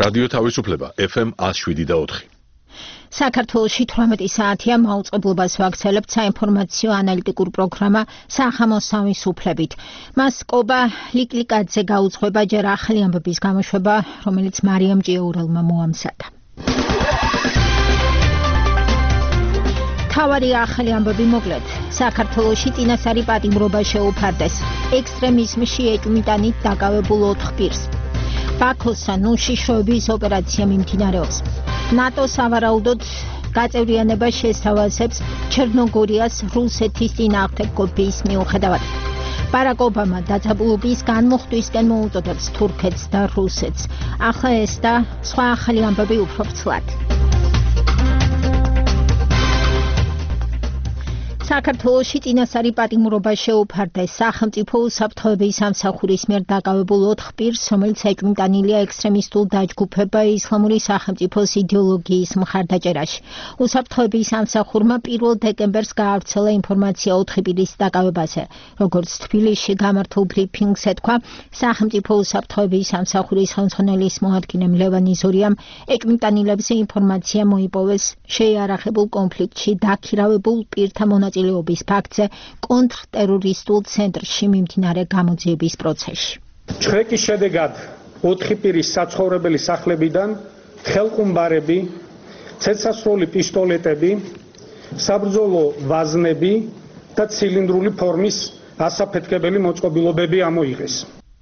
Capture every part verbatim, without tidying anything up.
რადიო თავისუფლება ეფ ემ one oh seven და four. საქართველოში თვრამეტი საათია მაუწყებლობას ვაქცელებთ საინფორმაციო ანალიტიკურ პროგრამა სახამოსამის უფლებით. მას კობა ლიკლიკაძე გაუძღვება ჯერ ახალი ამბების გამოშვება, რომელიც მარიამ ჭიაურელმა მოამზადა. თავარი ახალი ამბები მოკლედ. საქართველოში წინასწარი პატიმრობა შეუფარდეს. ექსტრემიზმში ეჭვმიტანით დაკავებულ ოთხ პირს. ბაქოსთან უშიშროების ოპერაცია მიმდინარეობს. ნატო სავარაუდოდ გაწევრიანება შესთავაზებს ჩერნოგორიას რუსეთის წინააღმდეგ გოფიის მიუხედავად. ბარაკ ობამა დაძაბულობის განმუხტვისკენ მოუწოდებს თურქეთს და რუსეთს. ახლა ეს და სხვა ახალი ამბები უფრო ვრცლად. საქართველოში წინასწარი პატიმრობა შეუფარდეს სახელმწიფო უსაფრთხოების სამსახურის მიერ დაკავებულ ოთხ პირს, რომელიც ეჭვმიტანილია ექსტრემისტულ დაჯგუფება ისლამური სახელმწიფოს იდეოლოგიის მხარდაჭერაში. უსაფრთხოების სამსახურმა პირველ დეკემბერს გაავრცელა ინფორმაცია ოთხი პირის დაკავებაზე. როგორც თბილისში გამართულ ბრიფინგს ეთქვა, სახელმწიფო უსაფრთხოების სამსახურის ხელმძღვანელის მოადგილემ ლევან იზორიამ ეჭვმიტანილებზე ინფორმაცია მოიპოვეს შეიარაღებულ კონფლიქტში დაქირავებულ პირთა მონაწილეობის ფაქტზე კონტრტერორისტულ ცენტრში მიმდინარე გამოძიების პროცესში. ჩხრეკის შედეგად ოთხი პირის საცხოვრებელი სახლებიდან ხელყუმბარები, ცეცხლსასროლი პისტოლეტები, საბრძოლო ვაზნები და ცილინდრული ფორმის ასაფეთქებელი მოწყობილობები ამოიღეს.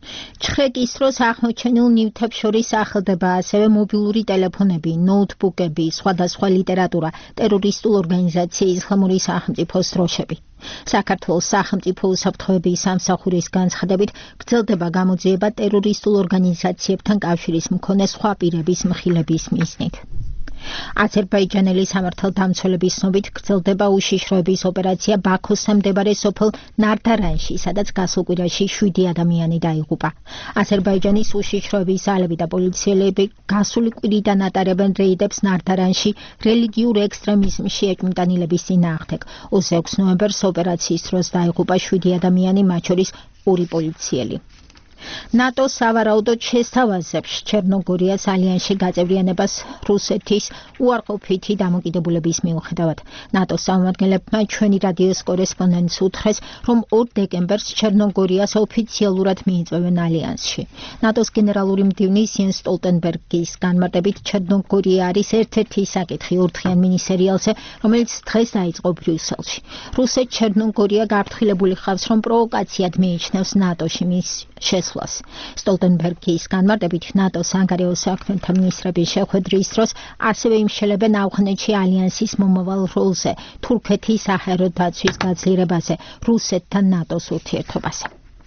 ჩხრეკის დროს აღმოჩენილ ნივთებს შორის ახლდება ასევე მობილური ტელეფონები, ნოუთბუქები, სხვადასხვა ლიტერატურა, ტერორისტულ ორგანიზაცია ისლამური სახელმწიფოს დროშები. საქართველოს სახელმწიფო უსაფრთხოების სამსახურის განცხადებით გრძელდება გამოძიება ტერორისტულ ორგანიზაციებთან კავშირის მქონე სხვა პირების მხილების მიზნით. აზერბაიჯანელი სამართალდამცველების ცნობით გრძელდება უშიშროების ოპერაცია ბაქოსთან მდებარე სოფელ ნარდარანში, სადაც გასულ კვირაში შვიდი ადამიანი დაიღუპა. აზერბაიჯანის უშიშროების ძალები და პოლიციელები გასული კვირიდან ატარებენ რეიდებს ნარდარანში რელიგიურ ექსტრემიზმში ეჭვმიტანილების წინააღმდეგ. ოცდაექვსი ნოემბერს ოპერაციის დროს დაიღუპა შვიდი ადამიანი, მათ შორის ორი პოლიციელი. ნატო სავარაუდოდ შესთავაზებს ჩერნოგორიას ალიანსში გაწევრიანებას რუსეთის უარყოფითი დამოკიდებულების მიუხედავად. ნატოს წარმომადგენლებმა ჩვენი რადიოს კორესპონდენტს უთხრეს, რომ ორ დეკემბერს ჩერნოგორიას ოფიციალურად მიიწვევენ ალიანსში. ნატოს გენერალური მდივნის იენს სტოლტენბერგის განმარტებით ჩერნოგორია არის ერთ-ერთი საკითხი ორთქიან მინისერიალზე, რომელიც დღეს დაიწყო ბრიუსელში. რუსეთ ჩერნოგორია გაფრთხილებული ხავს, რომ პროვოკაციად მიიჩნევს ნატოში მის შესვლას. სტოლტენბერგის განმარტებით ნატოს საგარეო საქმეთა მინისტრების შეხვედრის დროს ასევე იმშელებენ ავღანეთში ალიანსის მომავალ როლზე, თურქეთის საჰაერო დაცვის გაძლიერებაზე, რუსეთთან ნატოს ურთიერთობაზე.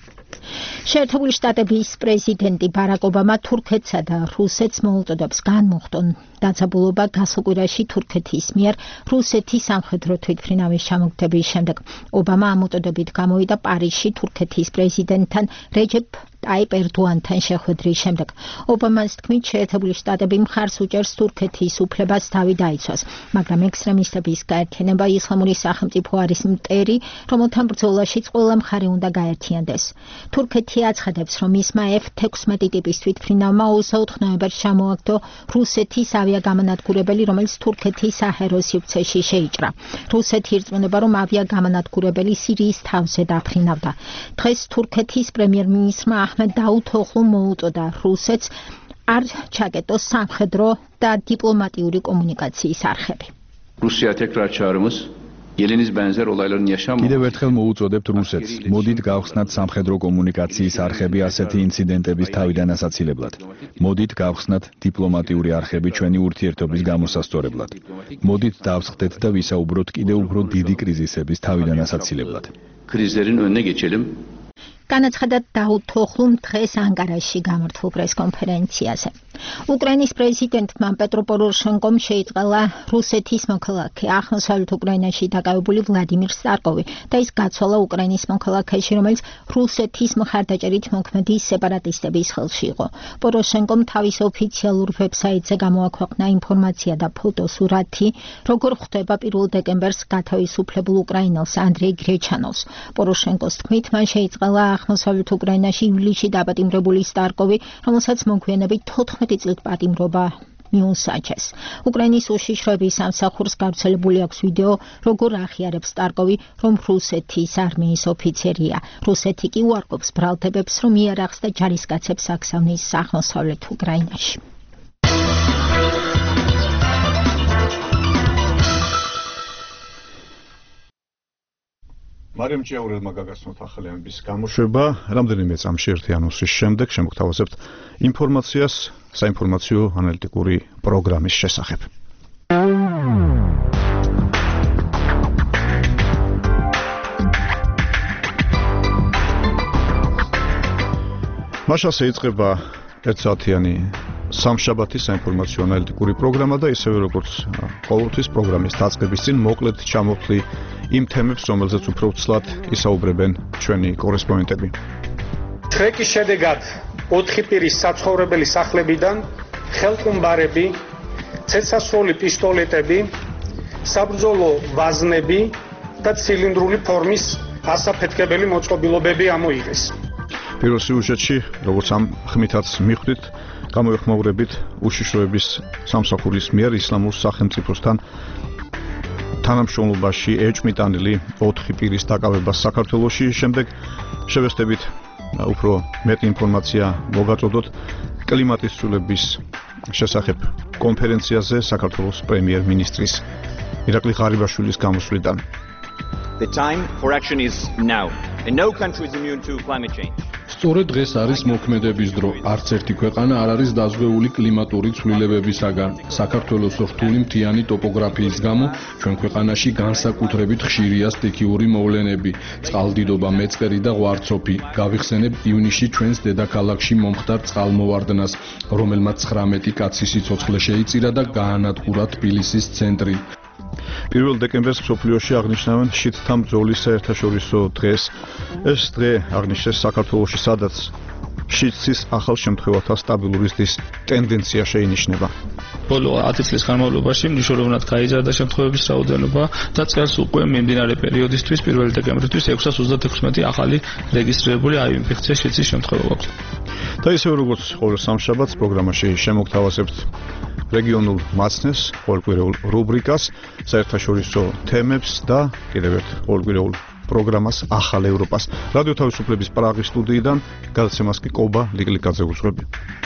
შეერთებული შტატების პრეზიდენტი ბარაკ ობამა თურქეთსა და რუსეთს მოუწოდებს განმუხტონ დაძაბულობა გასულ კვირაში თურქეთის მიერ რუსეთის სამხედრო თვითმფრინავის ჩამოგდების შემდეგ. ობამა ამ უწოდებით გამოვიდა პარიზში თურქეთის პრეზიდენტთან რეჯეპ ტაიპ ერდოანთან შეხვედრის შემდეგ. ობამას თქმით, შეერთებული შტატები მხარს უჭერს თურქეთის უფლებას თავი დაიცვას, მაგრამ ექსტრემისტების გაერთიანება ისლამური სახელმწიფო არის მტერი, რომელთან ბრძოლაშიც ყველა მხარე უნდა გაერთიანდეს. თურქეთი აცხადებს, რომ ისმა ეფ თექვსმეტი ტიპის თვითმფრინავმა ოცდაოთხ ნოემბერს ჩამოაგდო რუსეთის ავიაგამანადგურებელი, რომელიც თურქეთის საჰაერო სივრცეში შეიჭრა. რუსეთი ირწმუნება, რომ ავიაგამანადგურებელი სირიის თავზე დაფრინავდა. დღეს თურქეთის პრემიერ-მინისტრმა აჰმედ დაუთოღლუმ მოუწოდა რუსეთს არ ჩაკეტოს სამხედრო და დიპლომატიური კომუნიკაციის არხები. Rusiya tekrar çağrımız Yeleniz benzer olayların yaşanmaması. კიდევ ერთხელ მოუწოდებთ რუსეთს, მოდით გავხსნათ სამხედრო კომუნიკაციის არხები ასეთი ინციდენტების თავიდან ასაცილებლად. მოდით გავხსნათ დიპლომატიური არხები ჩვენი ურთიერთობის გამოსასწორებლად. მოდით დავსხდეთ და ვისაუბროთ კიდევ უფრო დიდი კრიზისების თავიდან ასაცილებლად. Krizlerin önüne geçelim. განაცხადა დაუთოღლუმ დღეს ანკარაში გამართულ პრესკონფერენციაზე. უკრაინის პრეზიდენტმა პეტრო პოროშენკომ შეიწყალა რუსეთის მოქალაქე აღმოსავლეთ უკრაინაში დაკავებული ვლადიმირ სტარკოვი და ის გაცვალა უკრაინის მოქალაქეში, რომელიც რუსეთის მხარდაჭერით მოქმედი სეპარატისტების ხელში იყო. პოროშენკომ თავის ოფიციალურ ვებსაიტზე გამოაქვეყნა ინფორმაცია და ფოტოსურათი, როგორ ხვდება პირველ დეკემბერს გათავისუფლებულ უკრაინელს ანდრეი გრეჩანოვს. პოროშენკოს თქმით, მან შეიწყალა აღმოსავლეთ უკრაინაში ივლისში დაპატიმრებული სტარკოვი, რომელსაც მოგვიანებით თოთხმეტი ოცდაოთხმეტი წლით პატიმრობა მიუსაჯეს. უკრაინის უშიშროების სამსახურს გავრცელებული აქვს ვიდეო, როგორ აღიარებს სტარკოვი, რომ რუსეთის არმიის ოფიცერია. რუსეთი კი უარყოფს ბრალდებებს, რომ იარაღს და ჯარისკაცებს აგზავნის აღმოსავლეთ უკრაინაში. მარიამ ჭიაურელმა გაგაცნოთ ახალი ამბის გამოშვება. რამდენიმე წამში ერთი ანონსის შემდეგ შემოგთავაზებთ ინფორმაციას საინფორმაციო ანალიტიკური პროგრამის შესახებ. მაშასე იწყება ერთსაათიანი სამშაბათის საინფორმაციო ანალიტიკური პროგრამა და ისევე როგორც ყოველთვის პროგრამის დაწყების წინ მოკლედ ჩამოვთვლი იმ თემებს, რომელზეც უფრო ვცლად ისაუბრებენ ჩვენი კორესპონდენტები. ტრეკის შედეგად ოთხი პირის საცხოვრებელი სახლებიდან ხელყუმბარები, ცეცხლსასროლი პისტოლეტები, საბრძოლო ვაზნები და ცილინდრული ფორმის ასაფეთქებელი მოწყობილობები ამოიღეს. პირველ სიუჟეტში, როგორც ამ ხმითაც მიხვდით, გამოეხმაურებით უშიშროების სამსახურის მიერ ისლამურ სახელმწიფოსთან თანამშრომლობაში ეჭვმიტანილი ოთხი პირის დაკავებას საქართველოში. შემდეგ შევესწრებით უფრო მეტი ინფორმაცია მოგაწოდოთ კლიმატის ცვლილების შესახებ კონფერენციაზე საქართველოს პრემიერ-მინისტრის ირაკლი ღარიბაშვილის გამოსვლიდან. The time for action is now, and no country is immune to climate change. სწორედ დღეს არის მოქმედების დრო. არც ერთი ქვეყანა არ არის დაზღვეული კლიმატური ცვლილებებისაგან. საქართველოს რთული მთიანი ტოპოგრაფიის გამო ჩვენ ქვეყანაში განსაკუთრებით ხშირია სტიქიური მოვლენები, წყალდიდობა, მეწყერი და ღვარცოფი. გავიხსენებ ივნისში ჩვენს დედაქალაქში მომხდარ წყალმოვარდნას, რომელმაც ცხრამეტი კაცის სიცოცხლე შეიწირა და გაანადგურა თბილისის ცენტრი. პირველ დეკემბერს მსოფლიოში აღნიშნავენ შიდთა ბრძოლის საერთაშორისო დღეს. ეს დღე აღნიშნეს საქართველოში, სადაც შიდსის ახალ შემთხვევათა სტაბილური ზრდის ტენდენცია შეინიშნება. ბოლო ათი წლის განმავლობაში მნიშვნელოვნად გაიზარდა შემთხვევების რაოდენობა და წელს უკვე მიმდინარე პერიოდისთვის პირველი დეკემბრისთვის ექვსას ოცდათექვსმეტი ახალი რეგისტრირებული აივ ინფექციის შიდსის შემთხვევა გვაქვს. და ისევე როგორც ყოველ სამშაბათს პროგრამაში შემოგთავაზებთ რეგიონულ მაცნეს, ყოველკვირეულ რუბრიკას, საერთაშორისო თემებს და კიდევ ერთ ყოველკვირეულ პროგრამას ახალ ევროპას. რადიო თავისუფლების პრაღის სტუდიიდან გადაცემას კი კობა ლიკლიკაძე უძღვები.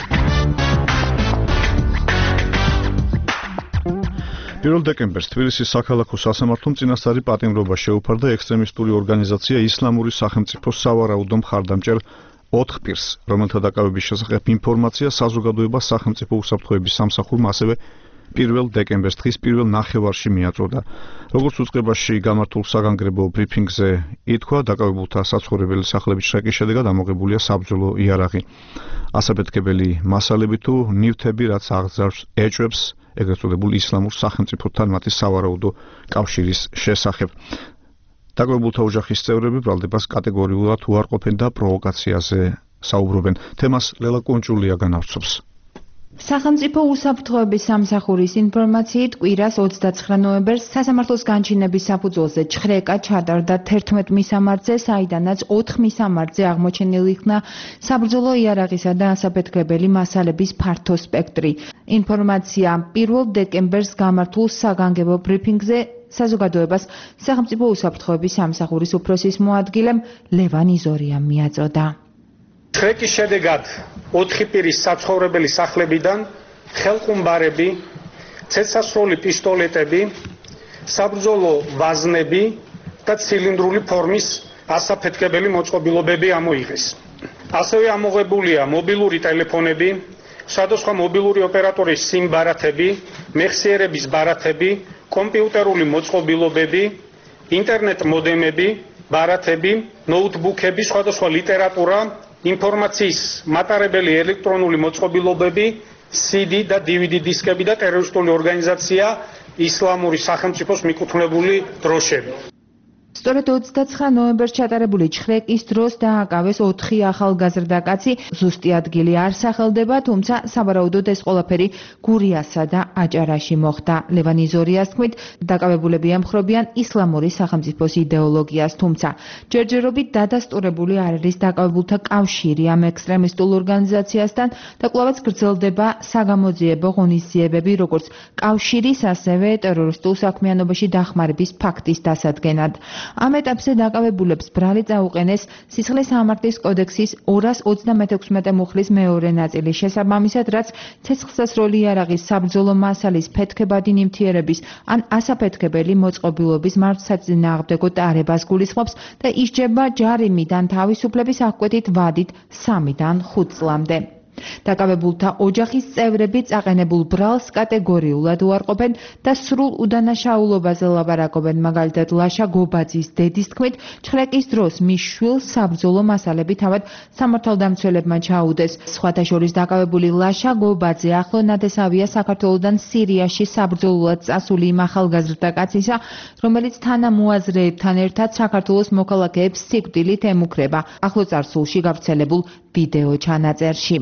პირველ დეკემბერს თბილისის საქალაქო სასამართლომ წინასწარი პატიმრობა შეუფარდა ექსტრემისტული ორგანიზაცია ისლამური სახელმწიფოს სავარაუდო მხარდამჭერ ოთხ პირს, რომელთა დაკავების შესახებ ინფორმაცია საზოგადოებას სახელმწიფო უსაფრთხოების სამსახურმა ასევე პირველ დეკემბერს დღის პირველ ნახევარში მიაწოდა. როგორც უწყებაში გამართულ საგანგებო ბრიფინგზე ითქვა, დაკავებულთა საცხოვრებელი სახლების შრეკის შედეგად ამოღებულია საბრძოლო იარაღი. ასაფეთქებელი მასალები თუ ნივთები, რაც აღძარს ეჭვებს ეგრეთ წოდებულ ისლამურ სახელმწიფოსთან მათი სავარაუდო კავშირის შესახებ. დაკავებულთა ოჯახის წევრები ბრალდებას კატეგორიულად უარყოფენ და პროვოკაციაზე საუბრობენ. თემას ლელა კონჭულია განავრცობს. სახელმწიფო უსაფრთხოების სამსახურის ინფორმაციით კვირას ოცდაცხრა ნოემბერს სასამართლოს განჩინების საფუძველზე ჩხრეკა ჩატარდა თერთმეტ მისამართზე, საიდანაც ოთხ მისამართზე აღმოჩენილი იქნა საბრძოლო იარაღისა და ასაფეთქებელი მასალების ფართო სპექტრი. ინფორმაცია პირველ დეკემბერს გამართულ საგანგებო ბრიფინგზე საზოგადოებას სახელმწიფო უსაფრთხოების სამსახურის უფროსის მოადგილემ ლევან იზორიამ მიაწოდა. ტრეკის შედეგად ოთხი პირის საცხოვრებელი სახლებიდან ხელყუმბარები, ცეცხლსასროლი პისტოლეტები, საბრძოლო ვაზნები და ცილინდრული ფორმის ასაფეთქებელი მოწყობილობები ამოიღეს. ასევე ამოღებულია მობილური ტელეფონები, სხვადასხვა მობილური ოპერატორის SIM ბარათები, მეხსიერების ბარათები, კომპიუტერული მოწყობილობები, ინტერნეტ მოდემები, ბარათები, ნოუთბუქები, სხვადასხვა ლიტერატურა, ინფორმაციის მატარებელი ელექტრონული მოწყობილობები, C D და D V D დისკები და ტერორისტული ორგანიზაცია ისლამური სახელმწიფოს მიკუთვნებული დროშები. სწორედ ოცდაცხრა ნოემბერს ჩატარებული ჩხრეკის დროს დააკავეს ოთხი ახალგაზრდა კაცი. ზუსტი ადგილი არ სახელდება, თუმცა სავარაუდოდ ეს ყველაფერი გურიასა და აჭარაში მოხდა. ლევან იზორიას თქმით, დაკავებულები ემხრობიან ისლამური სახელმწიფოს იდეოლოგიას, თუმცა ჯერჯერობით დადასტურებული არ არის დაკავებულთა კავშირი ამ ექსტრემისტულ ორგანიზაციასთან და კვლავაც გრძელდება საგამოძიებო ღონისძიებები, როგორც კავშირის, ასევე ტერორისტულ საქმიანობაში დახმარების ფაქტის დასადგენად. ამ ეტაპზე დაკავებულებს ბრალი წაუყენეს სისხლის სამართლის კოდექსის ორას ოცდამექვსმეტე მუხლის მეორე ნაწილის შესაბამისად, რაც ცეცხლსასროლი იარაღის საბრძოლო მასალის ფეთქებადი ნივთიერების ან ასაფეთქებელი მოწყობილობის მართლსაწინააღმდეგო ტარებას გულისხმობს და ისჯება ჯარიმიდან თავისუფლების აღკვეთით ვადით სამიდან ხუთ წლამდე. დაკავებულთა ოჯახის წევრები წაყენებულ ბრალს კატეგორიულად უარყოფენ და სრულ უდანაშაულობაზე ლაპარაკობენ. მაგალითად, ლაშა გობაძის დედის თქმით, ჩხრეკის დროს მის შვილს საბრძოლო მასალები თავად სამართალდამცველებმა ჩაუდეს. სხვათა შორის დაკავებული ლაშა გობაძე ახლო ნათესავია საქართველოდან სირიაში საბრძოლოდ წასული იმ ახალგაზრდა კაცისა, რომელიც თანამოაზრეებთან ერთად საქართველოს მოქალაქეებს სიკვდილით ემუქრება. ახლო წარსულში გავრცელებულ ვიდეო ჩანაწერში.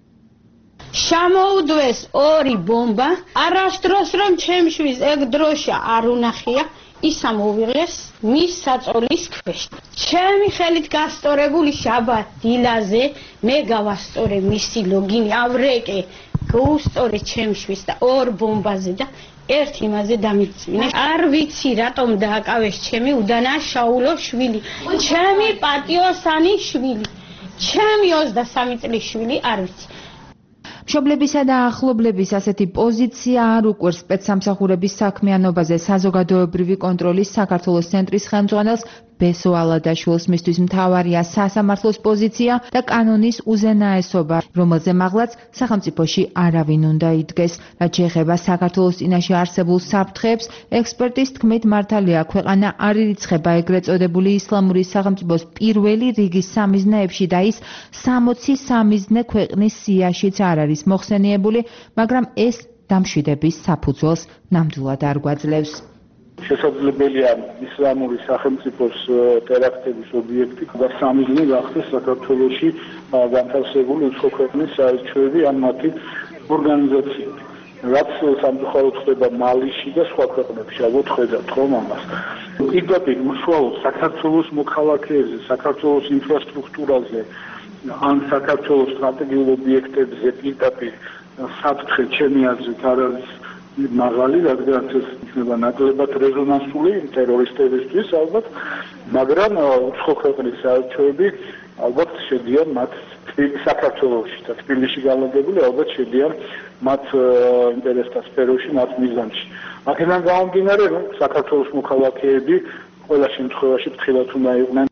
შემოუდვეს ორი ბომბა, არასდროს რომ ჩემშვის ეგ დროშა არ უნახია, ისა მოვიღეს მის საწოლის ქვეშ. ჩემი ხელით გასწორებული შაბათ დილაზე მე გავასწორე მისი ლოგინი, ავრეკე, გაუსწორე ჩემშვის და ორ ბომბაზე და ერთ იმაზე დამიწმინე. არ ვიცი რატომ დააკავეს ჩემი უდანაშაულო შვილი, ჩემი პატიოსანი შვილი, ჩემი ოცდასამი წლის შვილი, არ ვიცი. მშობლებისა და ახლობლების ასეთი პოზიცია არ უყვერს სპეცსამსახურების საქმიანობაზე საზოგადოებრივი კონტროლის საქართველოს ცენტრის ხელმძღვანელს ბესო ალადაშვილს. მისთვის მთავარია სასამართლოს პოზიცია და კანონის უზენაესობა, რომელზე მაღლაც სახელმწიფოში არავინ უნდა იდგეს. რაც შეეხება საქართველოს წინაშე არსებულ საფრთხეებს, ექსპერტის თქმით, მართალია ქვეყანა არ ირიცხება ეგრეთ წოდებული ისლამური სახელმწიფოს პირველი რიგის სამიზნეებში და ის სამოცი სამიზნე ქვეყნის სიაშიც არ არის მოხსენიებული, მაგრამ ეს დამშვიდების საფუძველს ნამდვილად არ გვაძლევს. შესაძლებელია ისლამური სახელმწიფოს ტერაქტების ობიექტი და სამიზნე გახდეს საქართველოში განთავსებული უცხო ქვეყნის საელჩოები ან მათი ორგანიზაციები. რაც სამწუხაროდ ხდება მალიში და სხვა ქვეყნებში, ალბათ ხედავთ ხომ ამას. პირდაპირ უშუალოდ საქართველოს მოქალაქეებზე, საქართველოს ინფრასტრუქტურაზე ან საქართველოს სტრატეგიულ ობიექტებზე პირდაპირ საფრთხე ჩემი აზრით არ არის მაღალი, რადგან ეს იქნება ნაკლებად რეზონანსული ტერორისტებისთვის ალბათ, მაგრამ უცხო ქვეყნის საელჩოები ალბათ შედიან მათ საქართველოში და თბილისში განლაგებული ალბათ შედიან მათ ინტერესთა სფეროში, მათ მიზანში. აქედან გამომდინარე, რომ საქართველოს მოქალაქეები ყველა შემთხვევაში ფრთხილად უნდა იყვნენ.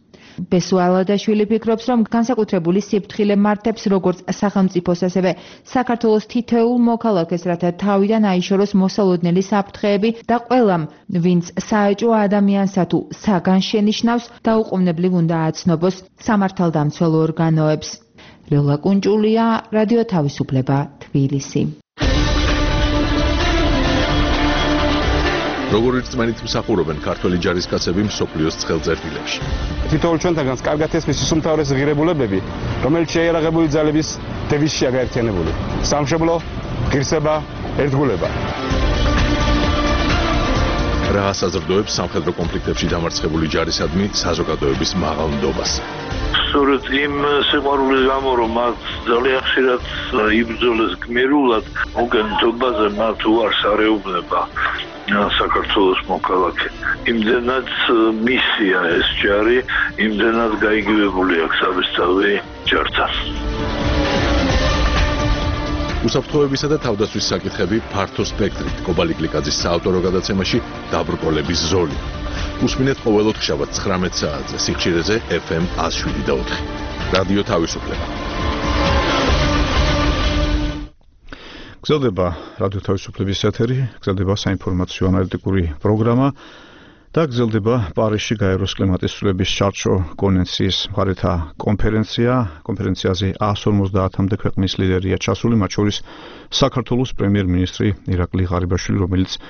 ბესო ალადაშვილი ფიქრობს, რომ განსაკუთრებული სიფრთხილე მართებს როგორც სახელმწიფოს, ასევე საქართველოს თითოეულ მოქალაქეს, რათა თავიდან აიშოროს მოსალოდნელი საფრთხეები და ყველამ, ვინც საეჭვო ადამიანსა თუ საგანს შენიშნავს, დაუყოვნებლივ უნდა აცნობოს სამართალდამცველ ორგანოებს. ლელა კუნჭულია, რადიო თავისუფლება, თბილისი. როგორ რწმენით მსახურობენ ქართველი ჯარისკაცები მსოფლიოს ცხელწერტილებში. თითოეულ ჩვენთაგანს კარგად ესმის ის უმთავრესი ღირებულებები, რომელიც შეიარაღებული ძალების დევიზშია გაერთიანებული. სამშობლო, ღირსება, ერთგულება. რა საზრდოებს სამხედრო კონფლიქტებში დამარცხებული ჯარისადმი საზოგადოების მაღალ ნდობას. სწორედ იმ სიყვარულის გამო, რომ მათ ძალიან ხშირად იბრძოლეს გმირულად, მოგენთობაზე მათ უარს არეუბნება საქართველოს მოქალაქე. იმდენად მისია ეს ჯარი, იმდენად გაიგივებული აქვს საბესწავლი ჯართან. უსაფრთხოებისა და თავდაცვის საკითხები ფართო სპექტრით. კობალი კლიკაძის საავტორო გადაცემაში დაბრკოლების ზოლი. უსმინეთ ყოველ ოთხშაბათს ცხრამეტ საათზე სიხშირეზე ეფ ემ ათს შვიდი და ოთხი. რადიო თავისუფლება. გრძელდება რადიო თავისუფლების ეთერი, გრძელდება საინფორმაციო ანალიტიკური პროგრამა და გრძელდება პარიზში გაეროს კლიმატის ცვლილების შარშო კონვენციის მხარეთა კონფერენცია. კონფერენციაზე εκατს ორმოცდაათამდე ქვეყნის ლიდერია ჩასული, მათ შორის საქართველოს პრემიერ-მინისტრი ირაკლი ღარიბაშვილი, რომელიც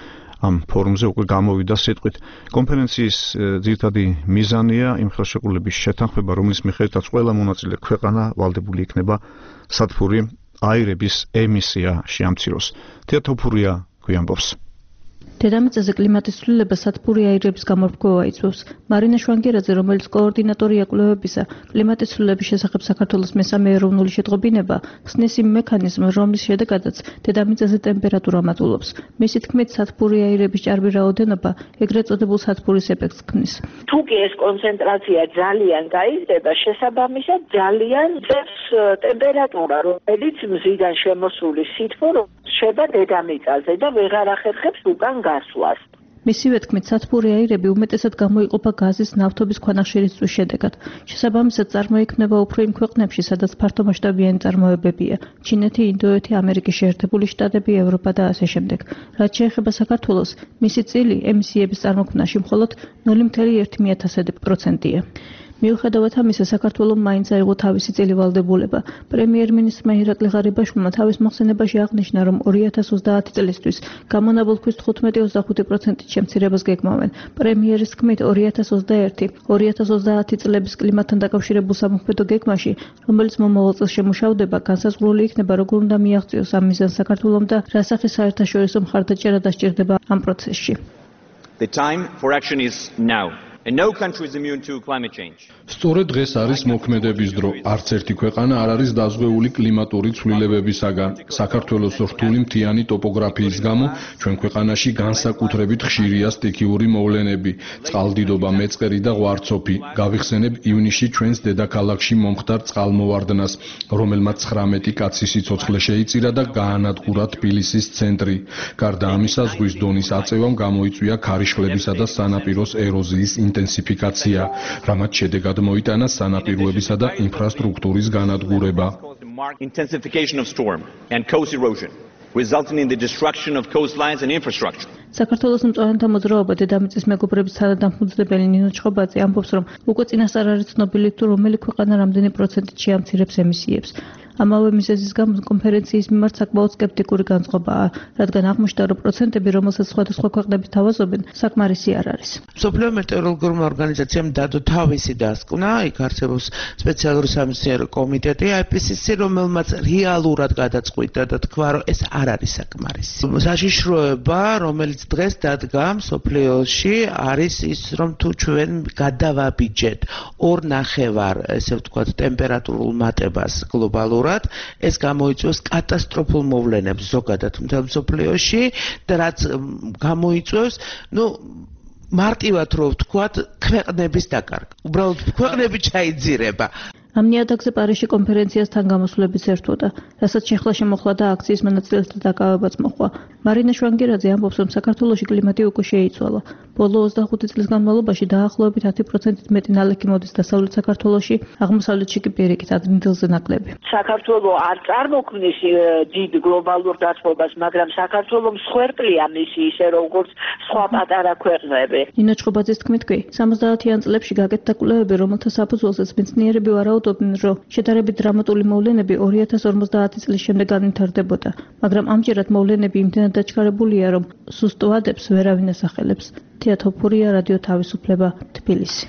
ამ ფორუმზე უკვე გამოვიდა სიტყვით. კონფერენციის ძირითადი მიზანია იმ ხელშეკრულების შეთანხმება, რომლის მიხედვითაც ყველა მონაწილე ქვეყანა ვალდებული იქნება სათბური აირების ემისია შეამციროს. თეატოფურია გვიამბობს. დედამიწაზე კლიმატის ცვლილება სათბური აირების გამორბგვევა იწვევს. მარინა შვანგერაძე, რომელიც კოორდინატორია კვლევებისა კლიმატის ცვლილების შესახებ საქართველოს მესამე ეროვნული შეტყობინება, ხსნის იმ მექანიზმს, რომლის შედეგადაც დედამიწაზე ტემპერატურა მატულობს. მისი თქმით, სათბური აირების ჭარბი რაოდენობა ეგრეთ წოდებულ სათბურის ეფექტს ქმნის. თუ კი ეს კონცენტრაცია ძალიან გაიზრდება, შესაბამისად ძალიან ძებს ტემპერატურა, რომელიც მზიდან შემოსული სითბო რჩება დედამიწაზე და ვეღარ ახერხებს უკან გასვლას. მისივე თქმით, სათბური აირები უმეტესად გამოიყოფა გაზის, ნავთობის ქვანახშირის წვის შედეგად. შესაბამისად, წარმოიქმნება უფრო იმ ქვეყნებში, სადაც ფართომასშტაბიანი წარმოებებია: ჩინეთი, ინდოეთი, ამერიკის შეერთებული შტატები, ევროპა და ასე შემდეგ. რაც შეეხება საქართველოს, მისი წილი ემისიების წარმოქმნაში მხოლოდ ნული virgulă unu პროცენტია. მიუხედავად ამისა, საქართველომ მაინც აიღო თავისი წელი ვალდებულება. პრემიერ-მინისტრმა ირაკლი ღარიბაშვილმა თავის მოხსენებაში აღნიშნა, რომ ორი ათას ოცდაათი წლისთვის გამონაბოლ ქვის თხუთმეტი ოცდახუთი პროცენტით შემცირებას გეგმავენ. პრემიერის თქმით, ორი ათას ოცდაერთი ორი ათას ოცდაათი წლების კლიმატთან დაკავშირებულ სამოქმედო გეგმაში, რომელიც მომავალ წელს შემუშავდება, განსაზღვრული იქნება, როგორ უნდა მიაღწიოს ამ მიზანს საქართველომ და რა სახის საერთაშორისო მხარდაჭერა დასჭირდება ამ პროცესში. The time for action is now. And no country is immune to climate change. სწორედ დღეს არის მოქმედების დრო. არც ერთი ქვეყანა არ არის დაზღვეული კლიმატური ცვლილებებისაგან. საქართველოს რთული მთიანი ტოპოგრაფიის გამო ჩვენ ქვეყანაში განსაკუთრებით ხშირია სტიქიური მოვლენები, წყალდიდობა, მეწყერი და ღვარცოფი. გავიხსენებ ივნისში ჩვენს დედაქალაქში მომხდარ წყალმოვარდნას, რომელმაც ცხრამეტი კაცის სიცოცხლე შეიწირა და გაანადგურა თბილისის ცენტრი. გარდა ამისა, ზღვის დონის აწევამ გამოიწვია ქარიშხლებისა და სანაპიროს ეროზიის ინტენსიფიკაცია, რამაც შედეგად მოიტანა სანაპიროებისა და ინფრასტრუქტურის განადგურება. Intensification of storm and coast erosion, resulting in the destruction of coastlines and infrastructure. საქართველოს მწვანეთა მოძრაობა დედამიწის მეგობრების თანადამფუძნებელი ნინო ჩხობაძე ამბობს, რომ უკვე წინასწარ არის ცნობილი თუ რომელი ქვეყანა რამდენი პროცენტით შეამცირებს ემისიებს. ამავე მიზეზის გამო კონფერენციის მიმართ საკმაოდ სკეპტიკური განწყობაა, რადგან აღმოჩნდა, რომ პროცენტები, რომელსაც სხვადასხვა ქვეყნები თავაზობენ, საკმარისი არ არის. მსოფლიო მეტეოროლოგიურმა ორგანიზაციამ დადო თავისი დასკვნა, იქ არსებობს სპეციალური სამეცნიერო კომიტეტი აი პი სი სი, რომელმაც რეალურად გადაწყვიტა და თქვა, რომ ეს არ არის საკმარისი. საშიშროება, რომელიც დღეს დადგა მსოფლიოში, არის ის, რომ თუ ჩვენ გადავაბიჯეთ ორ ნახევარ, ესე ვთქვათ, ტემპერატურულ მატებას გლობალურ ეს გამოიწვევს კატასტროფულ მოვლენებს ზოგადად მთელ მსოფლიოში და რაც გამოიწვევს, ну, მარტივად რო ვთქვათ, ქვეყნების დაკარგვა. უბრალოდ ქვეყნები ჩაიძირება. ამ ნიადაგზე პარიზში კონფერენციასთან გამოსვლებიც ერთვოდა, რასაც შეხლა შემოხლა და აქციის მონაწილეთა დაკავებაც მოხდა. მარინა შვანგერაძე ამბობს, რომ საქართველოში კლიმატი უკვე შეიცვალა. ბოლო ოცდახუთი წლის განმავლობაში დაახლოებით ათი პროცენტით მეტი ნალექი მოდის დასავლეთ საქართველოში, აღმოსავლეთში კი პირიქით ადრინდელზე ნაკლები. საქართველო არ წარმოქმნის დიდ გლობალურ დათბობას, მაგრამ საქართველო მსხვერპლია მისი ისე როგორც სხვა პატარა ქვეყნები. ნინო ჩხობაძის თქმით კი, სამოცდაათიან წლებში გაკეთდა კვლევები, რომელთა საფუძველზეც მეცნიერები ვარაუდობდნენ, რომ შედარებით დრამატული მოვლენები ორი ათას ორმოცდაათი წლის შემდეგ განვითარდებოდა, მაგრამ ამჯერად მოვლენები იმდენად დაჩქარებულია, რომ სუსტ ვადებს ვერავინ ასახელებს. თეატოფურია, რადიო თავისუფლება, თბილისი.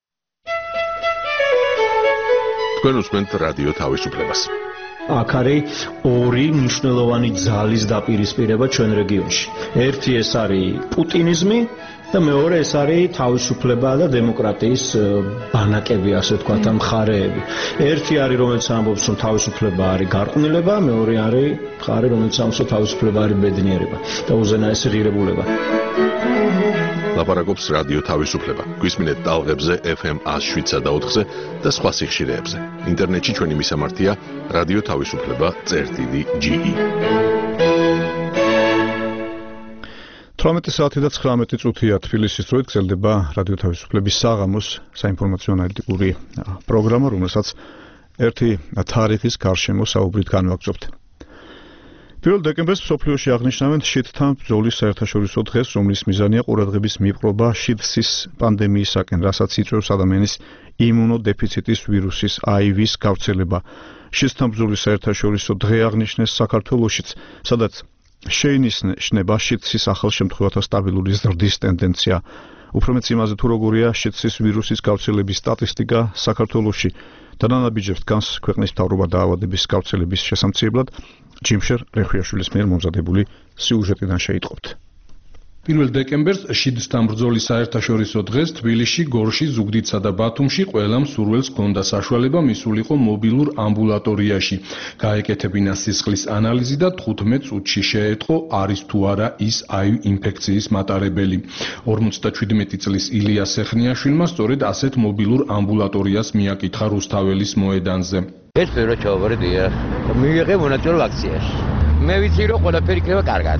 თქვენ უსმენთ რადიო თავისუფლებას. აქ არის ორი მნიშვნელოვანი ძალის დაპირისპირება ჩვენ რეგიონში. ერთი ეს არის პუტინიზმი და მეორე ეს არის თავისუფლება და დემოკრატიის ბანაკები, ასე ვთქვათ, მხარეები. ერთი არის, რომელიც ამბობს, რომ თავისუფლება არის გარყვნილება, მეორე არის მხარე, რომელიც ამბობს, რომ თავისუფლება არის ბედნიერება და უზენაესი ღირებულება. ლაპარაკობს რადიო თავისუფლება. გვისმინეთ ტალღებზე ეფ ემ ათს შვიდსა და ოთხზე და სხვა სიხშირეებზე. ინტერნეტში ჩვენი მისამართია რადიო თავისუფლება წერტილი ჯი ი. თვრამეტი საათი და ცხრამეტი წუთია თბილისის დროით გრძელდება რადიო თავისუფლების საღამოს საინფორმაციო ანალიტიკური პროგრამა, რომელსაც ერთი თარიღის გარშემო საუბრით განვაგრძობთ. პირველ დეკემბერს მსოფლიოში აღნიშნავენ შიდთან ბრძოლის საერთაშორისო დღეს, რომლის მიზანია ყურადღების მიპყრობა შიდსის პანდემიისაკენ, რასაც იწვევს ადამიანის იმუნოდეფიციტის ვირუსის აი ვი-ის გავრცელება. შიდთან ბრძოლის საერთაშორისო დღე აღნიშნეს საქართველოშიც, სადაც შეინიშნება შიდსის ახალ შემთხვევათა სტაბილური ზრდის ტენდენცია. უფრო მეც იმაზე თუ როგორია შიდსის ვირუსის გავრცელების სტატისტიკა საქართველოში. დანანაბიჯებს დგას ქვეყნის მთავრობა დაავადების გავრცელების შესამცირებლად ჯიმშერ რეხვიაშვილის მიერ მომზადებული სიუჟეტიდან შეიტყობთ. პირველ დეკემბერს შიდსთან ბრძოლის საერთაშორისო დღეს თბილისში, გორში, ზუგდიდსა და ბათუმში ყველა მსურველს ჰქონდა საშუალება მისულიყო მობილურ ამბულატორიაში. გაეკეთებინა სისხლის ანალიზი და თხუთმეტ წუთში შეეთხო არის თუ არა ის აივ ინფექციის მატარებელი. ორმოცდაჩვიდმეტი წლის ილია სეხნიაშვილმა სწორედ ასეთ მობილურ ამბულატორიას მიაკითხა რუსთაველის მოედანზე. ეს პირველ ჩავარდია. მიიღე მონაწილე აქციაში. მე ვიცი რომ ყველაფერი იქნება კარგად.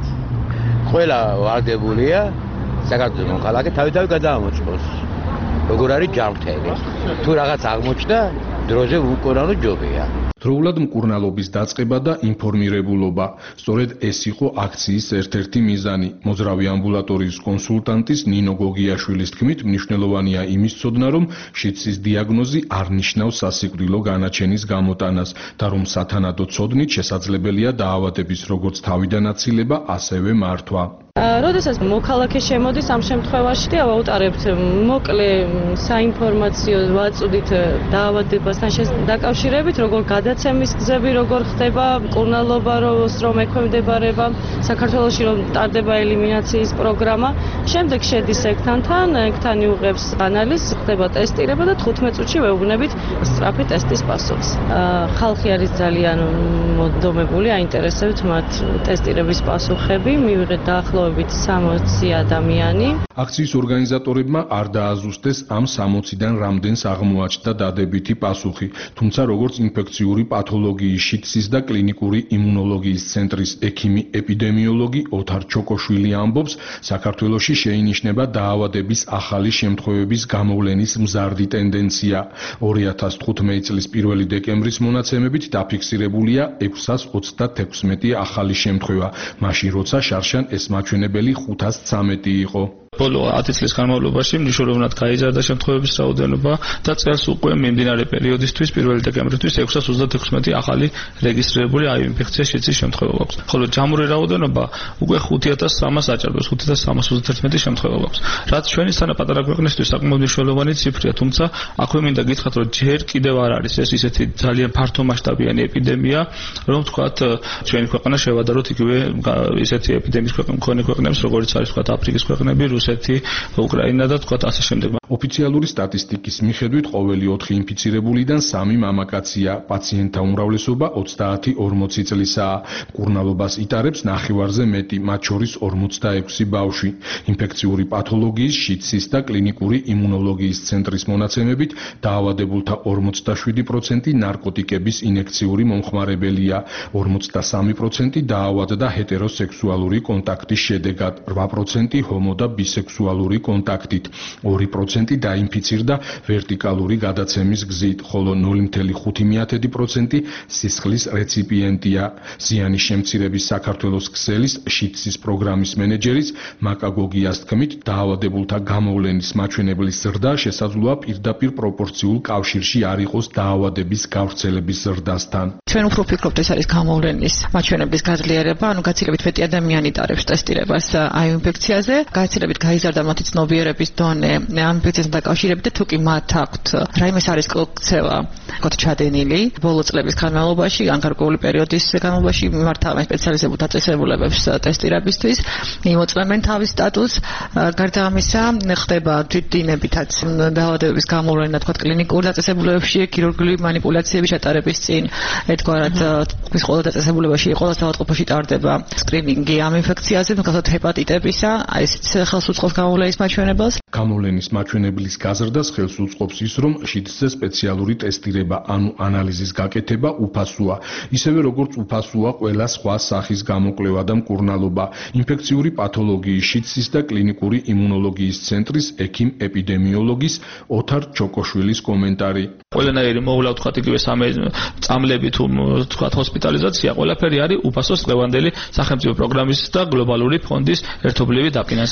ყველა ვარდებულია საქართველოს მოქალაქე თავი-თავი გადაამოწყოს. როგორ არის ჯანმრთელი. თუ რაღაც აღმოჩნდა, დროზე უკონანო ჯობია. დროულად მკურნალობის დაწყება და ინფორმირებულობა. სწორედ ეს იყო აქციის ერთ-ერთი მიზანი. მოძრავი ამბულატორიის კონსულტანტის ნინო გოგიაშვილის თქმით, მნიშვნელოვანია იმის ცოდნა, რომ შიდსის დიაგნოზი არ ნიშნავს სასიკვდილო განაჩენის გამოტანას და რომ სათანადო ცოდნით შესაძლებელია დაავადების როგორც თავიდან აცილება, ასევე მართვა. როდესაც მოქალაქე შემოდის ამ შემთხვევაში და ავაუტარებთ მოკლე საინფორმაციო ვაწუდით დაავადებასთან დაკავშირებით, როგორ გადაცემის გზები, როგორ ხდება მკურნალობა, რომ ექვემდებარება საქართველოში, რომ ტარდება ელიმინაციის პროგრამა. შემდეგ შედის ექთანთან, ექთანი უღებს ანალიზს, ხდება ტესტირება და თხუთმეტ წუთში ვეუბნებით სწრაფი ტესტის პასუხს. ხალხი არის ძალიან მოდომებული, აინტერესებთ მათ ტესტირების პასუხები, მივიღეთ დაახლოებით სამოცი ადამიანი. აქციის ორგანიზატორებმა არ დააზუსტეს ამ სამოციდან რამდენს აღმოაჩნდა დადებითი პასუხი, თუმცა როგორც ინფექციური პათოლოგიის შიდსის და კლინიკური იმუნოლოგიის ცენტრის ექიმი ეპიდემიოლოგი ოთარ ჩოკოშვილი ამბობს, საქართველოში შეინიშნება დაავადების ახალი შემთხვევების გამოვლენის მზარდი ტენდენცია. ორი ათას თხუთმეტი წლის პირველი დეკემბრის მონაცემებით დაფიქსირებულია ექვსას ოცდათექვსმეტი ახალი შემთხვევა, მაშინ როცა შარშან ეს მაჩვენებელი ხუთას ცამეტი იყო. ბოლო ათი წლის განმავლობაში მნიშვნელოვნად გაიზარდა შემთხვევების რაოდენობა და წელს უკვე მიმდინარე პერიოდისთვის პირველი დეკემბრისთვის ექვსას ოცდათექვსმეტი ახალი რეგისტრირებული აივ ინფექციის შიდსის შემთხვევა გვაქვს. ხოლო ჯამური რაოდენობა უკვე ხუთი ათას სამას აჭარბებს, ხუთი ათას სამას ოცდაათერთმეტი შემთხვევა გვაქვს. რაც ჩვენი პატარა ქვეყნისთვის საკმაოდ მნიშვნელოვანი ციფრია, თუმცა აქვე მინდა გითხრათ, რომ ჯერ კიდევ არ არის ეს ისეთი ძალიან ფართომასშტაბიანი ეპიდემია, რომ თქვათ ჩვენი ქვეყანა შევადაროთ იგივე ისეთი ეპიდემიის მქონე ქვეყნებს, როგორც არის თქვათ აფრიკის ქვეყნები, რუსეთი, უკრაინა და თქვათ ასე შემდეგ. ოფიციალური სტატისტიკის მიხედვით ყოველი ოთხი ინფიცირებულიდან სამი მამაკაცია, პაციენტთა უმრავლესობა ოცდაათი ორმოცი წლისაა. მკურნალობას იტარებს ნახევარზე მეტი, მათ შორის ორმოცდაექვსი ბავშვი. ინფექციური პათოლოგიის, შიდსის და კლინიკური იმუნოლოგიის ცენტრის მონაცემებით დაავადებულთა ორმოცდაშვიდი პროცენტი ნარკოტიკების ინექციური მომხმარებელია, ორმოცდასამი პროცენტი დაავადდა ჰეტეროსექსუალური კონტაქტის შედეგად, რვა პროცენტი ჰომო და ბისექსუალური კონტაქტით, ორი პროცენტი დაინფიცირდა ვერტიკალური გადაცემის გზით, ხოლო ნული მცდარი ხუთი პროცენტი სისხლის რეციპიენტია. ზიანის შემცირების საქართველოს ქსელის შიდსის პროგრამის მენეჯერის მაკა გოგიას თქმით, დაავადებულთა გამოვლენის მაჩვენებლის ზრდა შესაძლოა პირდაპირ პროპორციულ კავშირში არ იყოს დაავადების გავრცელების ზრდასთან. ჩვენ უფრო ვფიქრობთ, ეს არის გამოვლენის მაჩვენებლის გაძლიერება, ანუ გაცილებით მეტი ადამიანი იტარებს ტესტირებას აივ ინფექციაზე, გაცილებით გაიზარდა მათი ცნობიერების დონე ამ ინფექციასთან დაკავშირებით და თუ კი მათ აქვთ რაიმე სარისკოქცევა გოთ ჩადენილი ბოლო წლების განმავლობაში, ან გარკვეული პერიოდის განმავლობაში მიმართავენ სპეციალიზებულ დაწესებულებებს ტესტირებისთვის, იმოწმებენ თავის სტატუსს. გარდა ამისა, ხდება თვითდინებითაც დაავადებების გამოვლენა, თქვათ კლინიკურ დაწესებულებებში, ქირურგიული მანიპულაციების ჩატარების წინ, ერთგვარად ის ყველა დაწესებულებაში, ყველა საავადმყოფოში ტარდება სკრინინგი ამ ინფექციაზე, მაგალითად ჰეპატიტებისა, აი ეს ხელს უწყობს გამოვლენის მაჩვენებელს. გამოვლენის მაჩვენებლის გაზრდას ხელს უწყობს ის, რომ შიდსზე სპეციალური ტესტირება, ანუ ანალიზის გაკეთება უფასოა, ისევე როგორც უფასოა ყველა სხვა სახის გამოკვლევა და მკურნალობა. ინფექციური პათოლოგიის, შიდსის და კლინიკური იმუნოლოგიის ცენტრის ექიმ ეპიდემიოლოგის ოთარ ჩოკოშვილის კომენტარი. ყველანაირი მოვლა თქვათ იგივე სამე წამლები თუ თქვათ ჰოსპიტალიზაცია, ყველაფერი არის უფასოს დღევანდელი სახელმწიფო პროგრამის და გლობალური ფონდის ერთობლივი დაფინანსების შედეგი.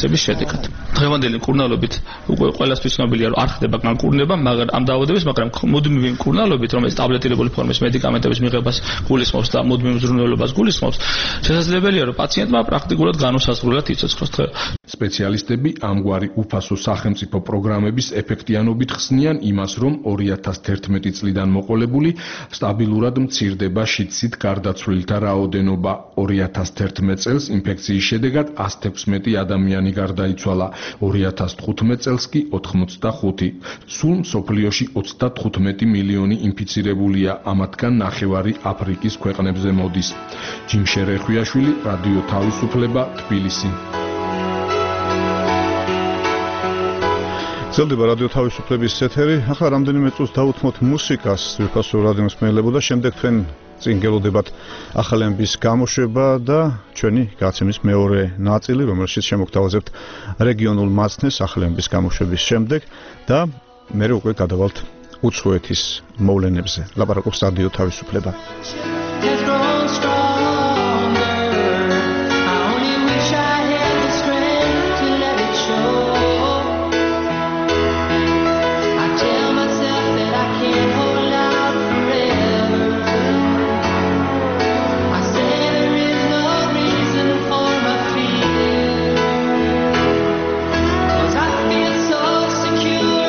შედეგად. დღევანდელი მკურნალობით უკვე ყველასთვის ცნობილია, რომ არ ხდება განკურნება, მაგრამ ამ დაავადების, მაგრამ მუდმივი მკურნალობით, რომელიც ტაბლეტირებული ფორმის მედიკამენტების მიღებას გულისხმობს და მუდმივ მზრუნველობას გულისხმობს, შესაძლებელია, რომ პაციენტმა პრაქტიკულად განუსაზღვრელად იცოცხლოს. სპეციალისტები ამგვარი უფასო სახელმწიფო პროგრამების ეფექტიანობით ხსნიან იმას, რომ ორი ათას თერთმეტი წლიდან მოყოლებული სტაბილურად მცირდება შიდსით გარდაცვლილთა რაოდენობა. ორი ათას თერთმეტ წელს ინფექციის შედეგად ას თექვსმეტი ადამიანი გარდაიცვალა, ორი ათას თხუთმეტ წელს კი ოთხმოცდახუთი. სულ მსოფლიოში ოცდათხუთმეტი მილიონი ინფიცირებულია, ამათგან ნახევარი აფრიკის ქვეყნებზე მოდის. ჯიმშე რეხვიაშვილი, რადიო თავისუფლება, თბილისი. ძლდება რადიო თავისუფლების ეთერი. ახლა რამდენიმე წუთს დავუთმოთ მუსიკას ძვირფასო რადიოს მელებო და შემდეგ თქვენ წინ გელოდებათ ახალების გამოშვება და ჩვენი გაცემის მეორე ნაწილი, რომელშიც შემოგთავაზებთ რეგიონულ მაცნეს ახალების გამოშვების შემდეგ და მე უკვე გადავალთ უცხოეთის მოვლენებზე. ლაპარაკობს რადიო თავისუფლება.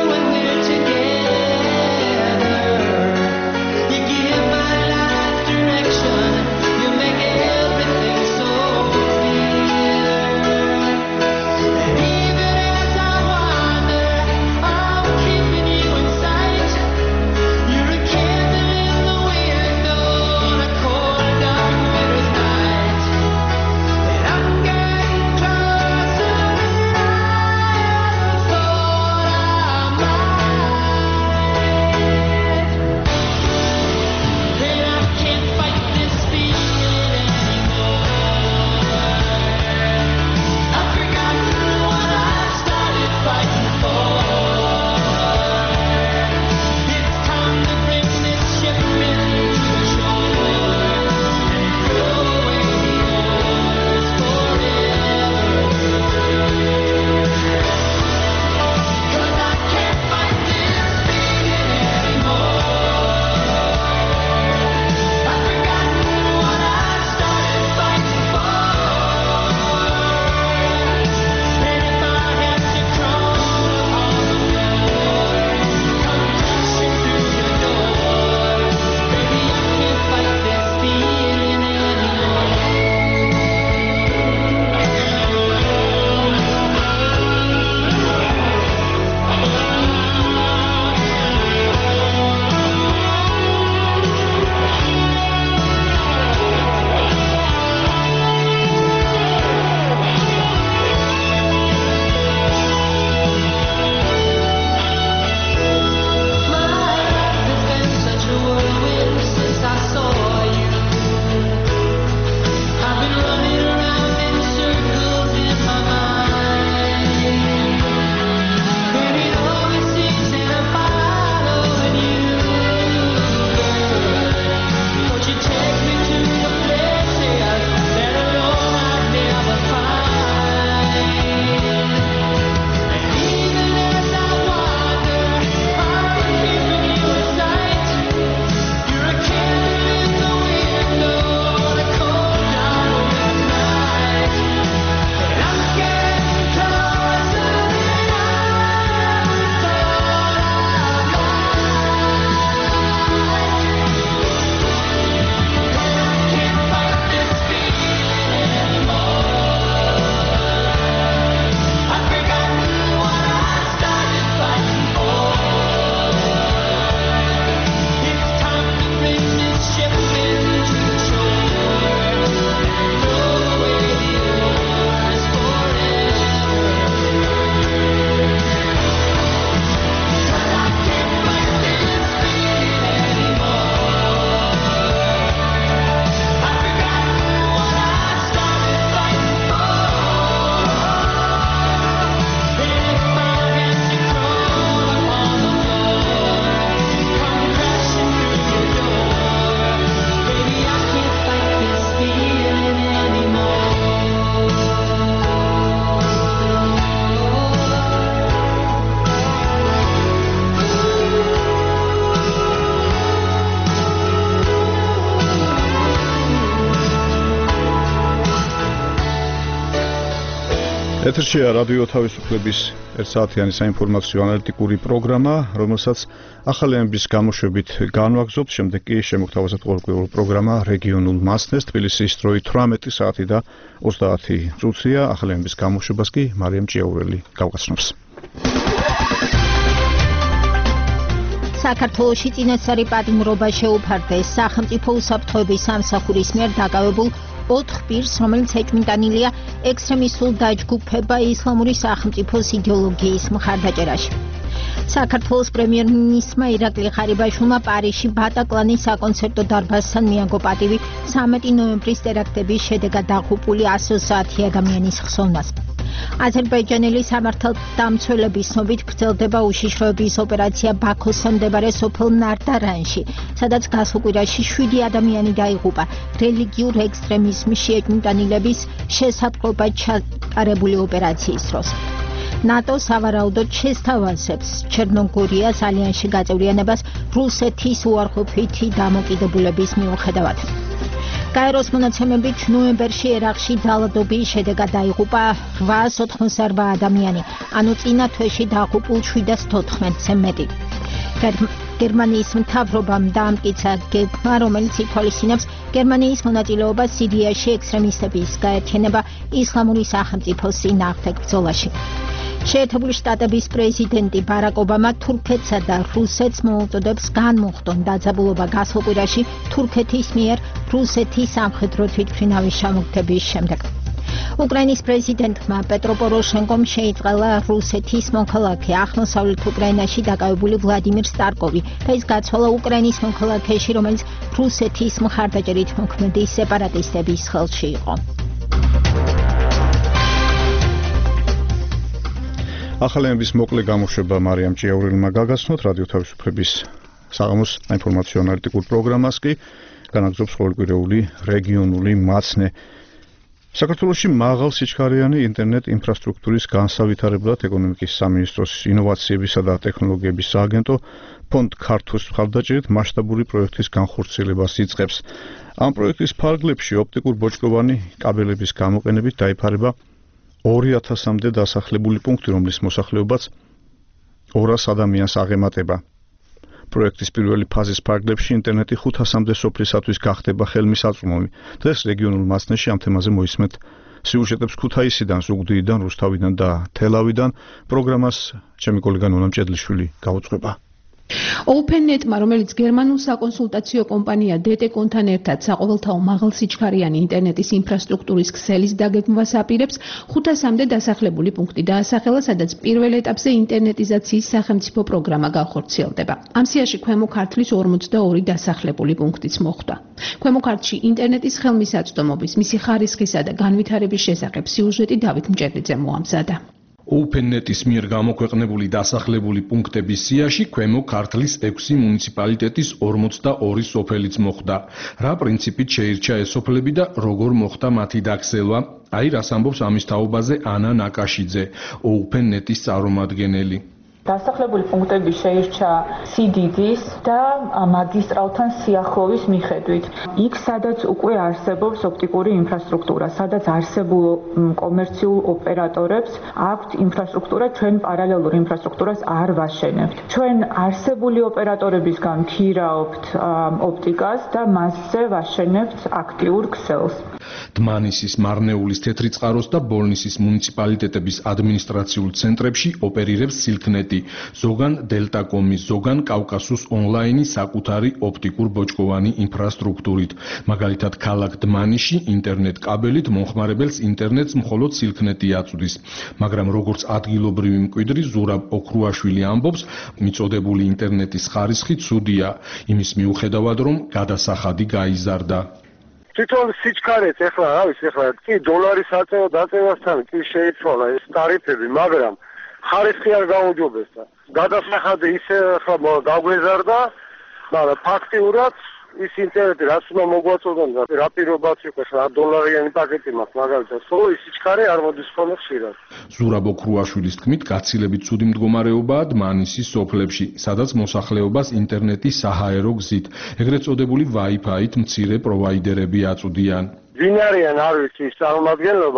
Together, you give my life direction. ეთერშია რადიო თავისუფლების ერთ საათიანი საინფორმაციო ანალიტიკური პროგრამა, რომელსაც ახალი ამბის გამოშვებით განვაგრძობთ. შემდეგ კი შემოგთავაზებთ ყოველკვირეულ პროგრამა რეგიონულ მასნეს. თბილისის დროით თვრამეტი საათი და ოცდაათი წუთია. ახალი ამბის გამოშვებას კი მარიამ ჭიაურელი გავგაცნობს. საქართველოში წინასწარი პატიმრობა შეუფარდეს სახელმწიფო უსაფრთხოების სამსახურის მიერ დაკავებულ ოთხ პირს, რომელიც ეჭვმიტანილია ექსტრემისტულ დაჯგუფება ისლამური სახელმწიფოს იდეოლოგიის მხარდაჭერაში. საქართველოს პრემიერ-მინისტრმა ირაკლი ღარიბაშვილმა პარიზში ბატაკლანის საკონცერტო დარბაზთან მიაგო პატივი ცამეტი ნოემბრის ტერაქტების შედეგად დაღუპული ასო საათი ადამიანის ხსოვნას. აზერბაიჯანელი სამართალდამცველების ცნობით გრძელდება უშიშროების ოპერაცია ბაქოსთან მდებარე სოფელ ნარდარანში, სადაც გასულ კვირაში შვიდი ადამიანი დაიღუპა რელიგიურ ექსტრემიზმში ეჭვმიტანილების შესაწყობად ჩატარებული ოპერაციის დროს. ნატო სავარაუდოდ შესთავაზებს ჩერნოგორიას ალიანსში გაწევრიანებას რუსეთის უარყოფითი დამოკიდებულების მიუხედავად. გაეროს მონაცემებით ნოემბერში ერაყში ძალადობის შედეგად დაიღუპა რვაას ოთხმოცდაორბა ადამიანი, ანუ წინა თვეში დაღუპულ შვიდას თოთხმეტზე მეტი. გერმანიის მთავრობამ დაამტკიცა გეგმა, რომელიც ითვალისწინებს გერმანიის მონაწილეობას სირიაში ექსტრემისტების გაერთიანება ისლამური სახელმწიფოს წინააღმდეგ ბრძოლაში. შეერთებული შტატების პრეზიდენტი ბარაკ ობამა თურქეთსა და რუსეთს მოუწოდებს განმოხდონ დაძაბულობა გასულ კვირაში თურქეთის მიერ რუსეთის სამხედრო თვითმფრინავის ჩამოგდების შემდეგ. უკრაინის პრეზიდენტმა პეტრო პოროშენკომ შეიწყალა რუსეთის მოქალაქე აღმოსავლეთ უკრაინაში დაკავებული ვლადიმირ სტარკოვი და ის გაცვალა უკრაინის მოქალაქეში, რომელიც რუსეთის მხარდაჭერით მოქმედი სეპარატისტების ხელში იყო. ახალი ამბის მოკლე გამოშვება მარიამ ჭიაურელმა გაგაცნოთ. რადიო თავისუფლების საღამოს საინფორმაციო ანალიტიკურ პროგრამას კი განაგრძობს ყოველკვირეული რეგიონული მაცნე. საქართველოში მაღალ სიჩქარიანი ინტერნეტ ინფრასტრუქტურის განსავითარებლად ეკონომიკის სამინისტროს ინოვაციებისა და ტექნოლოგიების სააგენტო ფონდ ქართუს მხარდაჭერით მასშტაბური პროექტის განხორციელებას იწყებს. ამ პროექტის ფარგლებში ოპტიკურ ბოჭკოვანი კაბელების გამოყენებით დაიფარება ორი ათასამდე დასახლებული პუნქტი, რომლის მოსახლეობაც ორას ადამიანს აღემატება. პროექტის პირველი ფაზის ფარგლებში ინტერნეტი ხუთასამდე სოფლისათვის გახდება ხელმისაწვდომი. დღეს რეგიონულ მასნეში ამ თემაზე მოისმენთ სიუჟეტებს ქუთაისიდან, ზუგდიდიდან, რუსთავიდან და თელავიდან. პროგრამას ჩემი კოლეგა ნონა მჭედლიშვილი გაუძღვება. OpenNet-მა, რომელიც გერმანულ საკონსულტაციო კომპანია დე ტე კომ-თან ერთად საყოველთაო მაღალსიჩქარიანი ინტერნეტის ინფრასტრუქტურის ქსელის დაგეგმვას აპირებს, ხუთასამდე დასახლებული პუნქტი დაასახელა, სადაც პირველ ეტაპზე ინტერნეტიზაციის სახელმწიფო პროგრამა განხორციელდება. ამ სიაში ქვემო ქართლის ორმოცდაორი დასახლებული პუნქტიც მოხვდა. ქვემო ქართლში ინტერნეტის ხელმისაწვდომობის, მისი ხარისხისა და განვითარების შესახებ სიუჟეტი დავით მჭედლიძემ მოამზადა. OpenNet-ის მიერ გამოქვეყნებული დასახლებული პუნქტების სიაში ქვემო ქართლის ექვსი მუნიციპალიტეტის ორმოცდაორი სოფელიც მოხვდა. რა პრინციპით შეირჩა ეს სოფლები და როგორ მოხდა მათი დაქცევა? აი რას ამბობს ამის თაობაზე ანა ნაკაშიძე, OpenNet-ის წარმომადგენელი. დასახლებული პუნქტები შეირჩა სიდიდის და მაგისტრალთან სიახლოვის მიხედვით. იქ, სადაც უკვე არსებობს ოპტიკური ინფრასტრუქტურა, სადაც არსებულ კომერციულ ოპერატორებს აქვთ ინფრასტრუქტურა, ჩვენ პარალელურ ინფრასტრუქტურას არ ვაშენებთ. ჩვენ არსებული ოპერატორებისგან ქირაობთ ოპტიკას და მასზე ვაშენებთ აქტიურ ქსელს. დმანისის, მარნეულის, თეთრიწყაროს და ბოლნისის მუნიციპალიტეტების ადმინისტრაციულ ცენტრებში ოპერირებს სილქნეტი. ზოგან დელტაკომის, ზოგან კავკასუს ონლაინის საკუთარი ოპტიკურ ბოჭკოვანი ინფრასტრუქტურით. მაგალითად, ქალაქ დმანისში ინტერნეტ კაბელით მომხმარებელს ინტერნეტს მხოლოდ სილქნეტი აწვდის. მაგრამ როგორც ადგილობრივი მკვიდრი ზურაბ ოქრუაშვილი ამბობს, მიწოდებული ინტერნეტის ხარისხი ცუდია, იმის მიუხედავად, რომ გადასახადი გაიზარდა. თვითონ სიჩქარეც ეხლა, რა ვიცი, ეხლა კი დოლარის აწევა დაწევასთან კი შეიცვალა ეს ტარიფები, მაგრამ ხარისხი არ გაუჯობესდა. გადასახადი ისე ახლა დაგვეზარდა, მაგრამ ფაქტიურად ის ინტერნეტი რაც უნდა მოგვაწოდონ და რა პირობაც იყო, ახლა დოლარიანი პაკეტი მაქვს, მაგალითად, სულ ის სიჩქარე არ მოდის ხოლმე ხშირად. ზურაბ ოქრუაშვილის თქმით, გაცილებით ცუდი მდგომარეობაა დმანისის სოფლებში, სადაც მოსახლეობას ინტერნეტი საჰაერო გზით, ეგრეთ წოდებული Wi-Fi-ით მცირე პროვაიდერები აწვდიან. ვინ არიან არ ვიცი ის წარმომადგენლობა,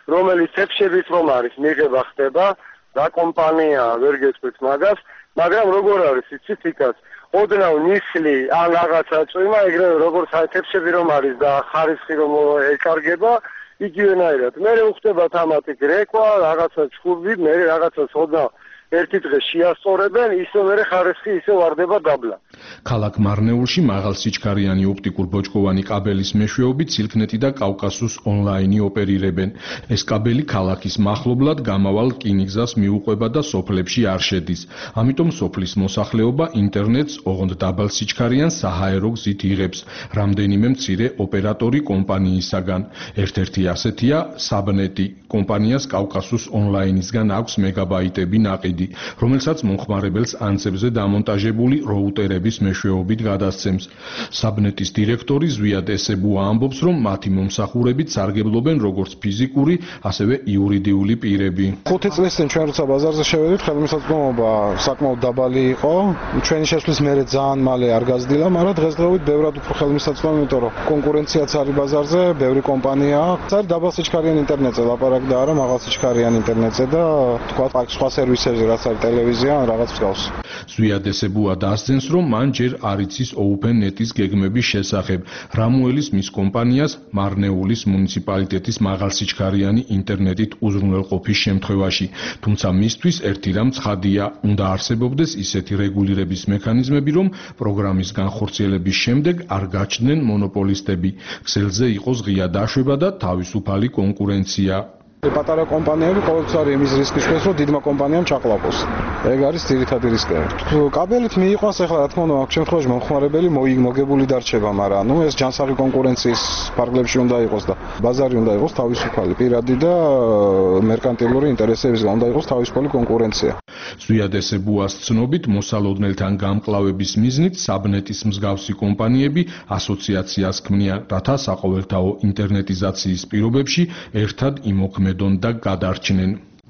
რომელიც თებშებით რომ არის მიღება ხდება და კომპანია ვერ გეტყვით მაგას, მაგრამ როგორ არის იცით იქაც ოდნავ ნისლი ან რაღაცა წვიმა, ეგრევე როგორც თებშები რომ არის და ხარისხი რომ ეკარგება, იგივენაირად. მე უხდება თამათი გრეკვა, რაღაცა ჩხუბი, მე რაღაცას ოდნავ ერთი დღე შეასწორებენ, ისე მერე ხარისხი ისე ვარდება დაბლა. ქალაქ მარნეულში მაღალსიჩქარიანი ოპტიკურ ბოჭკოვანი კაბელის მეშვეობით სილქნეტი და კავკასუს ონლაინი ოპერირებენ. ეს კაბელი ქალაქის მახლობლად გამავალ რკინიგზას მიუყვება და სოფლებში არ შედის. ამიტომ სოფლის მოსახლეობა ინტერნეტს ოღონდ დაბალ სიჩქარიან საჰაერო გზით იღებს. რამდენიმე მცირე ოპერატორი კომპანიისაგან. ერთ-ერთი ასეთია საბნეტი. კომპანიას კავკასუს ონლაინისგან აქვს მეგაბაიტები ნაყიდი, რომელსაც მომხმარებელს ანცებზე დამონტაჟებული როუტერების მეშვეობით გადასცემს. საბნეტის დირექტორი ზვიად ესებუა ამბობს, რომ მათი მომსახურებით სარგებლობენ როგორც ფიზიკური, ასევე იურიდიული პირები. ხუთი წლის წინ ჩვენ როცა ბაზარზე შევედით, ხელმისაწვდომობა საკმაოდ დაბალი იყო. ჩვენი შესვლის მერე ძალიან მალე არ გაზრდილა, მაგრამ დღესდღეობით ბევრად უფრო ხელმისაწვდომი, იმიტომ რომ კონკურენციაც არის ბაზარზე, ბევრი კომპანიაა. არის დაბალსიჩქარიან ინტერნეტზე ლაპარაკი და არა მაღალსიჩქარიან ინტერნეტზე და თქვა სხვა სერვისებზე, რაც არის ტელევიზია ან რაღაც მსგავსი. ზვიად ესებუა დასძენს, რომ მან ჯერ არ იცის Open.net-ის გეგმების შესახებ. რამუელის მის კომპანიას მარნეულის მუნიციპალიტეტის მაღალსიჩქარიანი ინტერნეტით უზრუნველყოფის შემთხვევაში. თუმცა მისთვის ერთი რამ ცხადია, უნდა არსებობდეს ისეთი რეგულირების მექანიზმები, რომ პროგრამის განხორციელების შემდეგ არ გაჩნდნენ მონოპოლისტები. ქსელზე იყოს ღია დაშვება და თავისუფალი კონკურენცია. პატარა კომპანიები ყოველთვის არის იმის რისკის ქვეშ, რომ დიდმა კომპანიამ ჩაყლაპოს. ეგ არის ძირითადი რისკი. კაბელით მიიყვანს ახლა რა თქმა უნდა, ამ შემთხვევაში მომხმარებელი მოგებული დარჩება, მაგრამ ნუ ეს ჯანსაღი კონკურენციის ფარგლებში უნდა იყოს და ბაზარი უნდა იყოს თავისუფალი, პირადი და მერკანტილური ინტერესებისგან უნდა იყოს თავისუფალი კონკურენცია. ზვიად ესებუას ცნობით, მოსალოდნელთან გამკლავების მიზნით საბნეტის მსგავსი კომპანიები ასოციაციას ქმნიან, რათა საყოველთაო ინტერნეტიზაციის პირობებში ერთად იმოქმედონ და გადარჩნენ.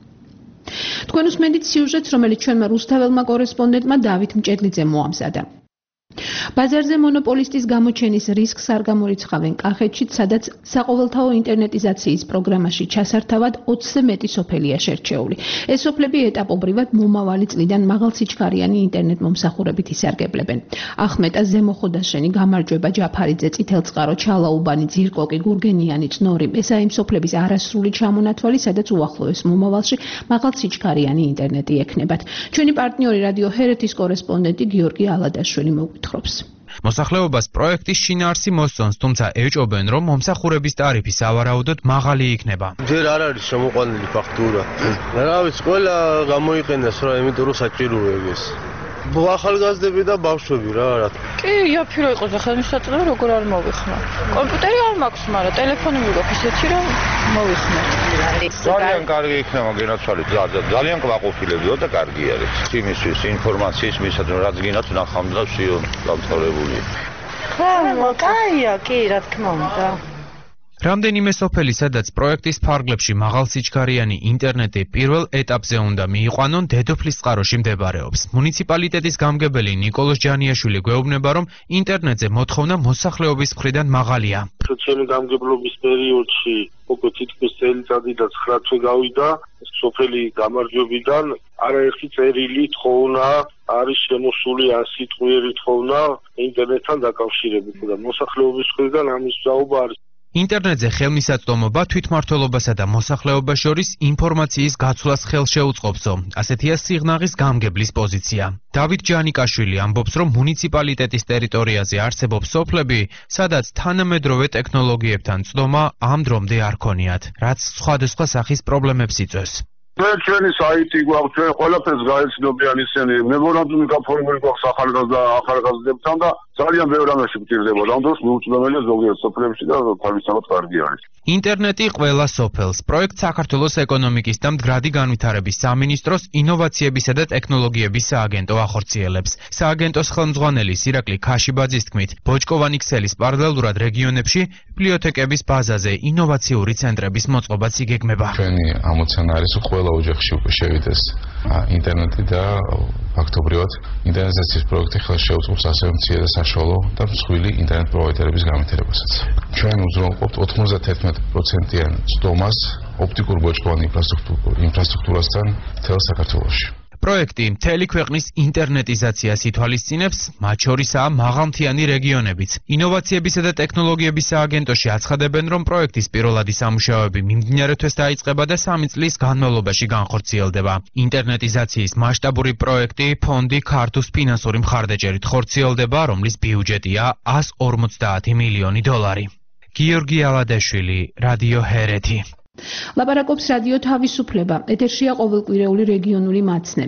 თქვენ უსმენთ სიუჟეტს, რომელიც ჩვენმა რუსთაველმა კორესპონდენტმა დავით მჭედლიძემ მოამზადა. ბაზარზე მონოპოლისტის გამოჩენის რისკს არ გამორიცხავენ კახეთშიც, სადაც საყოველთაო ინტერნეტიზაციის პროგრამაში ჩასართავად ოცზე მეტი სოფელია შერჩეული. ეს სოფლები ეტაპობრივად მომავალი წლიდან მაღალსიჩქარიანი ინტერნეტ მომსახურებით ისარგებლებენ. ახმეტა, ზემოხოდაშენი, გამარჯვება, ჯაფარიძე, წითელწყარო, ჩალაუბანი, ძირკოკი, გურგენიანი, წნორი, ეს აი იმ სოფლების არასრული ჩამონათვალი, სადაც უახლოეს მომავალში მაღალსიჩქარიანი ინტერნეტი ექნებათ. ჩვენი პარტნიორი რადიო ჰერეთის კორესპონდენტი გიორგი ალადაშვილი მოგვითხრობს. მოსახლეობას პროექტის შინაარსი მოსწონს, თუმცა ეჭობენ, რომ მომსახურების ტარიფი სავარაუდოდ მაღალი იქნება. ჯერ არ არის შემოყვანილი ფაქტურა. რა ვიცი, ყველა გამოიყენეს რა, იმიტომ რომ საჭიროა ეს. ახალგაზრდები და ბავშვები რა რა. კი, იაფირო იყოს და ხელმისაწვდომი როგორ არ მოვიხმარ. კომპიუტერი არ მაქვს, მაგრამ ტელეფონი მიგაქვს ისეთი რომ მოვიხმარ. ძალიან კარგი იქნება გენაცვალეთ, ძალიან კმაყოფილებიო და კარგი არის. იმისთვის ინფორმაციის მისადმი რაც გინდათ ნახავთ და ვსიო დამთავრებული. ხო, კაია, კი, რა თქმა უნდა. რამდენიმე სოფელი, სადაც პროექტის ფარგლებში მაღალსიჩქარიანი ინტერნეტი პირველ ეტაპზე უნდა მიიყვანონ, დედოფლისწყაროში მდებარეობს. მუნიციპალიტეტის გამგებელი ნიკოლოზ ჯანიაშვილი გვეუბნება, რომ ინტერნეტზე მოთხოვნა მოსახლეობის მხრიდან მაღალია. ჩემი გამგებლობის პერიოდში უკვე თითქმის წელიწადი და ცხრა თვე გავიდა სოფელი გამარჯვებიდან არაერთი წერილი თხოვნა არის შემოსული ან სიტყვიერი თხოვნა ინტერნეტთან დაკავშირებით და მოსახლეობის მხრიდან ამის სწაობა არის. ინტერნეტზე ხელმისაწვდომობა თვითმმართველობასა და მოსახლეობას შორის ინფორმაციის გაცვლას ხელშეუწყობსო. ასეთია სიღნაღის გამგებლის პოზიცია. დავით ჯანიკაშვილი ამბობს, რომ მუნიციპალიტეტის ტერიტორიაზე არსებობს სოფლები, სადაც თანამედროვე ტექნოლოგიებთან წდომა ამ დრომდე არ ქონიათ, რაც სხვადასხვა სახის პრობლემებს იწვევს. ჩვენი საიტი გვაქვს, ჩვენ ყველაფერს გაეცნობიან ისინი, მემორანდუმი გაფორმებული გვაქვს ახალგაზრდა ახალგაზრდებთან და ძალიან ბევრ რამეში გვჭირდება. ამ დროს მიუწვდომელია ზოგიერთ სოფლებში და თავისთავად კარგი არის. ინტერნეტი ყველა სოფელს. პროექტ საქართველოს ეკონომიკის და მდგრადი განვითარების სამინისტროს ინოვაციებისა და ტექნოლოგიების სააგენტო ახორციელებს. სააგენტოს ხელმძღვანელი სირაკლი ქაშიბაძის თქმით, ბოჭკოვანი ქსელის პარალელურად რეგიონებში ბიბლიოთეკების ბაზაზე ინოვაციური ცენტრების მოწყობაც იგეგმება. ჩვენი ამოცანა არის ყველა ოჯახში უკვე შევიდეს ინტერნეტი და ფაქტობრივად ინტერნეტიზაციის პროექტი ხელს შეუწყობს ასევე მცირე და საშუალო და მსხვილი ინტერნეტ პროვაიდერების განვითარებასაც. ჩვენ უზრუნველყოფთ ოთხმოცდათერთმეტი პროცენტიან წდომას ოპტიკურ ბოჭკოვანი ინფრასტრუქტურასთან მთელ საქართველოში. პროექტი მთელი ქვეყნის ინტერნეტიზაციას ითვალისწინებს, მათ შორისაა მაღალმთიანი რეგიონებიც. ინოვაციებისა და ტექნოლოგიების სააგენტოში აცხადებენ, რომ პროექტის პირველადი სამუშაოები მიმდინარე თვეს დაიწყება და სამი წლის განმავლობაში განხორციელდება. ინტერნეტიზაციის მასშტაბური პროექტი ფონდი ქართუს ფინანსური მხარდაჭერით ხორციელდება, რომლის ბიუჯეტია ას ორმოცდაათი მილიონი დოლარი. გიორგი ალადაშვილი, რადიო ჰერეთი. ლაპარაკობს რადიო თავისუფლება, ეთერშია ყოველკვირეული რეგიონული მაცნე.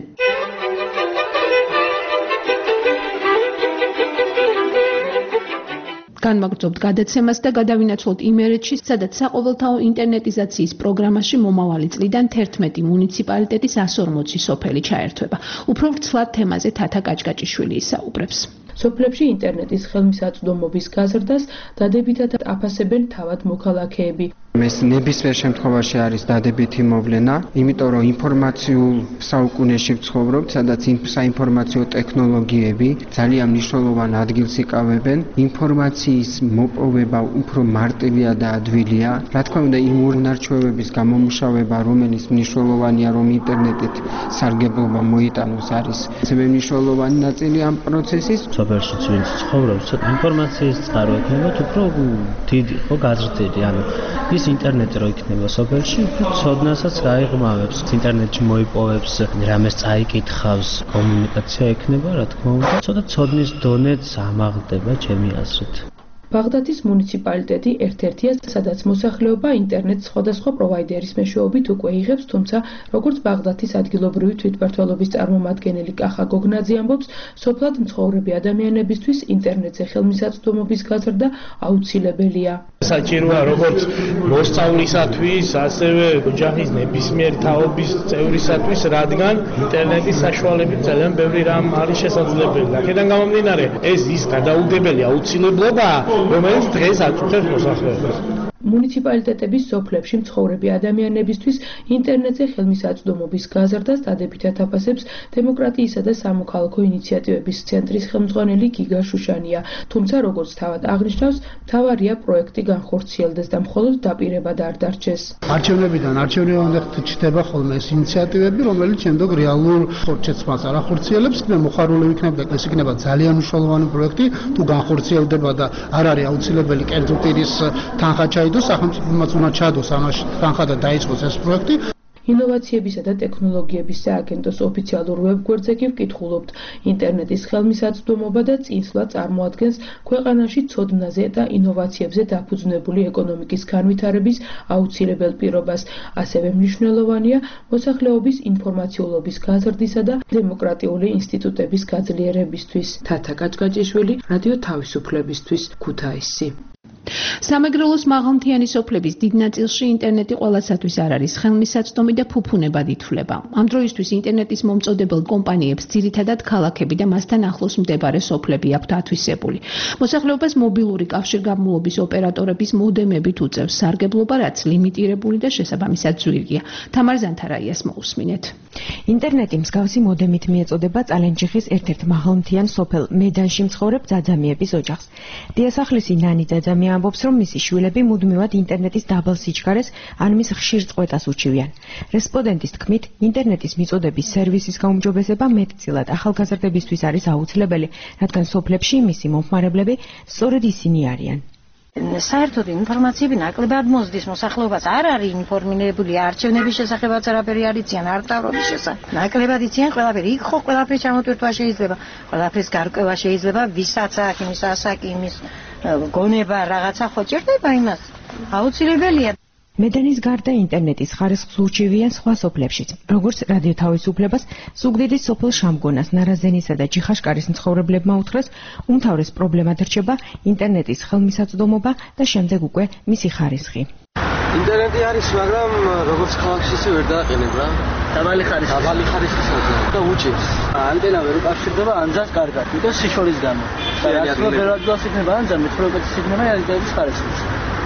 განვაგრძობთ გადაცემას და გადავინაცვლოთ იმერეთში, სადაც საყოველთაო ინტერნეტიზაციის პროგრამაში მომავალი წლიდან თერთმეტი მუნიციპალიტეტის ას ორმოცი სოფელი ჩაერთვება. უფრო ვრცლად თემაზე თათა კაჭკაჭიშვილი ისაუბრებს. სოფლებში ინტერნეტის ხელმისაწვდომობის გაზრდას დადებითად აფასებენ თავად მოქალაქეები. ეს ნებისმიერ შემთხვევაში არის დადებითი მოვლენა, იმიტომ რომ ინფორმაციულ საუკუნეში ვცხოვრობთ, სადაც საინფორმაციო ტექნოლოგიები ძალიან მნიშვნელოვან ადგილს იკავებენ. ინფორმაციის მოპოვება უფრო მარტივია და ადვილია. რა თქმა უნდა, იმ უნარჩვევების გამომუშავება, რომელიც მნიშვნელოვანია, რომ ინტერნეტით სარგებლობა მოიტანოს, არის ასევე მნიშვნელოვანი ნაწილი ამ პროცესის. სოფელში ვინც ცხოვრობს, ინფორმაციის წყარო ექნებათ უფრო დიდი, ხო გაზრდილი, ანუ ის ინტერნეტი რო იქნება სოფელში, უფრო ცოდნასაც გაიღმავებს, ინტერნეტში მოიპოვებს, რამეს წაიკითხავს, კომუნიკაცია ექნება, რა თქმა უნდა, ცოტა ცოდნის დონეც ამაღლდება ჩემი აზრით. ბაღდათის მუნიციპალიტეტი ერთ-ერთია, სადაც მოსახლეობა ინტერნეტს სხვადასხვა პროვაიდერის მეშვეობით უკვე იღებს, თუმცა როგორც ბაღდათის ადგილობრივი თვითმმართველობის წარმომადგენელი კახა გოგნაძე ამბობს, სოფლად მცხოვრები ადამიანებისთვის ინტერნეტზე ხელმისაწვდომობის გაზრდა აუცილებელია. საჭიროა როგორც მოსწავლისათვის, ასევე ოჯახის ნებისმიერი თაობის წევრისათვის, რადგან ინტერნეტის საშუალებით ძალიან ბევრი რამ არის შესაძლებელი. აქედან გამომდინარე, ეს ის გადაუგებელი აუცილებლობაა, რომელიც დღეს აწუხებს მოსახლეობას. მუნიციპალიტეტების სოფლებში მცხოვრები ადამიანებისთვის ინტერნეტზე ხელმისაწვდომობის გაზრდას დადებითად აფასებს დემოკრატიისა და სამოქალაქო ინიციატივების ცენტრის ხელმძღვანელი გიგა შუშანია, თუმცა როგორც თავად აღნიშნავს, მთავარია პროექტი განხორციელდეს და მხოლოდ დაპირებად არ დარჩეს. არჩევნებიდან არჩევნებამდე ჩნდება ხოლმე ეს ინიციატივები, რომელიც შემდეგ რეალურ ხორცშესმას არ ახორციელებს, და მოხარულები იქნება და ეს იქნება ძალიან მნიშვნელოვანი პროექტი, თუ განხორციელდება და არ არის აუცილებელი კერძო პირის თანხა ჩაიდოს, სახელმწიფოც უნდა ჩადოს ამაში თანხა და დაიწყოს ეს პროექტი. ინოვაციებისა და ტექნოლოგიების სააგენტოს ოფიციალურ ვებგვერდზე კი ვკითხულობთ, ინტერნეტის ხელმისაწვდომობა და წინსვლა წარმოადგენს ქვეყანაში ცოდნაზე და ინოვაციებზე დაფუძნებული ეკონომიკის განვითარების აუცილებელ პირობას. ასევე მნიშვნელოვანია მოსახლეობის ინფორმაციულობის გაზრდისა და დემოკრატიული ინსტიტუტების გაძლიერებისთვის. თათა კაჭკაჭიშვილი, რადიო თავისუფლებისთვის, ქუთაისი. სამეგრელოს მაღალმთიანი სოფლების დიდ ნაწილში ინტერნეტი ყველასათვის არ არის ხელმისაწვდომი და ფუფუნებად ითვლება. ამ დროისთვის ინტერნეტის მომწოდებელ კომპანიებს ძირითადად ქალაქები და მასთან ახლოს მდებარე სოფლები აქვთ ათვისებული. მოსახლეობას მობილური კავშირგაბმულობის ოპერატორების მოდემებით უწევს სარგებლობა, რაც ლიმიტირებული და შესაბამისად ძვირია. თამარ ზანთარაიას მოусმინეთ. ინტერნეტი მსგავსი მოდემით მიეწოდება წალენჯიხის ერთ-ერთ მაღალმთიან სოფელ მედანში მცხოვრებ ძაძამიების ოჯახს. დიასახლისი ნანი ძაძამია ამბობს, რომ მისი შვილები მუდმივად ინტერნეტის დაბალ სიჩქარეს ან მის ხშირ წყვეტას უჩივიან. რესპონდენტის თქმით, ინტერნეტის მიწოდების სერვისის გაუმჯობესება მეტწილად ახალგაზრდებისთვის არის აუცილებელი, რადგან სოფლებში მისი მომხმარებლები სწორედ ისინი არიან. საერთოდ ინფორმაციები ნაკლებად მოსდის, მოსახლეობას არ არის ინფორმირებული არჩევნების შესახებაც არაფერი არ იციან, არ მთავრობის შესახებ. ნაკლებად იციან ყველაფერი, იქ ხო ყველაფრის ჩამოტვირთვა შეიძლება, ყველაფრის გარკვევა შეიძლება, ვისაც აქვს იმის ასაკი, იმის გონება რაღაცა ხო ჭირდება იმას. აუცილებელია. მედანის გარდა ინტერნეტის ხარისხს ურჩივიან სხვა სოფლებშიც, როგორც რადიო თავისუფლებას, ზუგდიდის სოფელ შამგონას, ნარაზენისა და ჯიხაშკარის მცხოვრებლებმა უთხრეს, უმთავრეს პრობლემად რჩება ინტერნეტის ხელმისაწვდომობა და შემდეგ უკვე მისი ხარისხი. ინტერნეტი არის, მაგრამ როგორც ქალაქში ისე ვერ დააყენებ რა. დაბალი ხარისხი. დაბალი ხარისხის და უჭირს. ანტენა ვერ უკავშირდება ანძას კარგად, იმიტომ სიშორის გამო. რაც ოპერატორს იქნება ანძა, მეტროპოლიტის იქნება არის ხარისხის.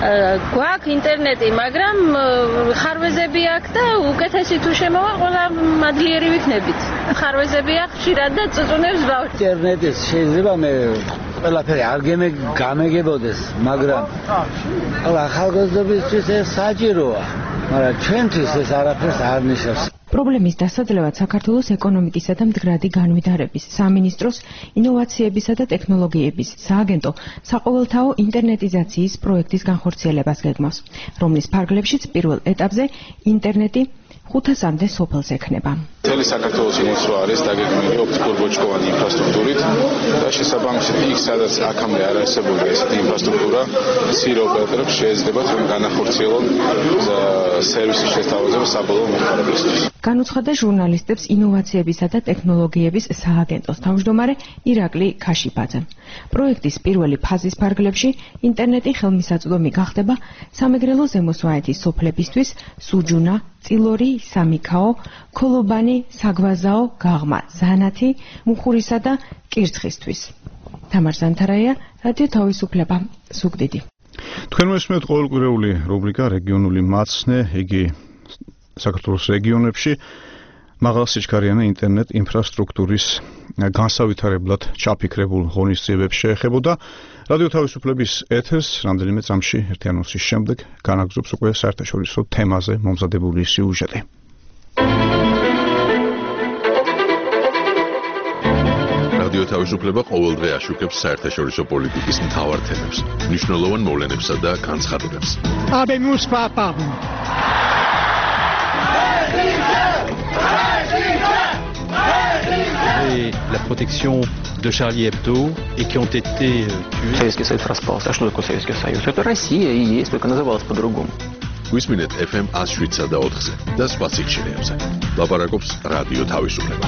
გვაქვს ინტერნეტი, მაგრამ ხარვეზები აქვს და უკეთესი თუ შემოვა, ყველა მადლიერი ვიქნებით. ხარვეზები აქვს ხშირად და წუწუნებს ბავშვს. ინტერნეტის შეიძლება მე ყველაფერი არ გამეგებოდეს, მაგრამ ახალგაზრდობისთვის ეს საჭიროა. მაგრამ ჩვენთვის ეს არაფერს არ ნიშნავს. პრობლემის დასაძლევად საქართველოს ეკონომიკისა და მდგრადი განვითარების სამინისტროს ინოვაციებისა და ტექნოლოგიების სააგენტო საყოველთაო ინტერნეტიზაციის პროექტის განხორციელებას გეგმავს, რომლის ფარგლებშიც პირველ ეტაპზე ინტერნეტი ხუთასამდე სოფელს ექნება. მთელი საქართველოს ინფრა არის დაგეგმილი ოპტიკურ-ბოჭკოვანი ინფრასტრუქტურით და შესაბამისად იქ სადაც აქამდე არ არსებობდა ესეთი ინფრასტრუქტურა, მცირე ოპერატორებს შეეძლებათ რომ განახორციელონ სერვისის შესთავაზება საბოლოო მომხმარებლისთვის. განუცხადა ჟურნალისტებს ინოვაციებისა და ტექნოლოგიების სააგენტოს თავმჯდომარე ირაკლი ქაშიფაძე. პროექტის პირველი ფაზის ფარგლებში ინტერნეტი ხელმისაწვდომი გახდება სამეგრელო ზემოსვანეთის სოფლებისთვის სუჯუნა, წილორი, სამიქაო, ქოლობანი, საგვაზაო, გაღმა, ზანათი, მუხურისა და კირცხისთვის. თამარ ზანთარაია, რადიო თავისუფლება, ზუგდიდი. თქვენ მოსმენთ ყოველკვირეული რუბრიკა რეგიონული მაცნე, იგი საქართველოს რეგიონებში მაღალსიჩქარიანი ინტერნეტ ინფრასტრუქტურის განსავითარებლად ჩაფიქრებულ ღონისძიებებს შეეხებოდა. რადიო თავისუფლების ეთერს რამდენიმე წამში ერთი ანონსის შემდეგ განაგზობს უკვე საერთაშორისო თემაზე მომზადებული სიუჟეტი. რადიო თავისუფლება ყოველდღე აშუქებს საერთაშორისო პოლიტიკის მთავარ თემებს, მნიშვნელოვან მოვლენებსა და განცხადებებს. Habemos papado. Et la protection de Charlie Hebdo et qui ont été tués. Советский Союз распался. А что такое Советский Союз? Это Россия и есть, только называлась по-другому. გვისმინეთ эф эм one oh seven და ოთხზე და სხვა სიჩქარეებზე. ლაპარაკობს რადიო თავისუფლება.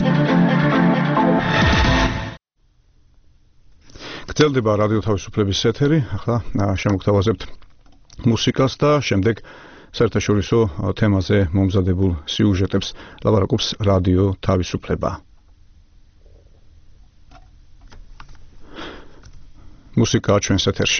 გრძელდება რადიო თავისუფლების ეთერი. ახლა შემოგთავაზებთ მუსიკას და შემდეგ საერთაშორისო თემაზე მომზადებულ სიუჟეტებს ლაპარაკობს რადიო თავისუფლება. მუსიკა ჩვენს ეთერში.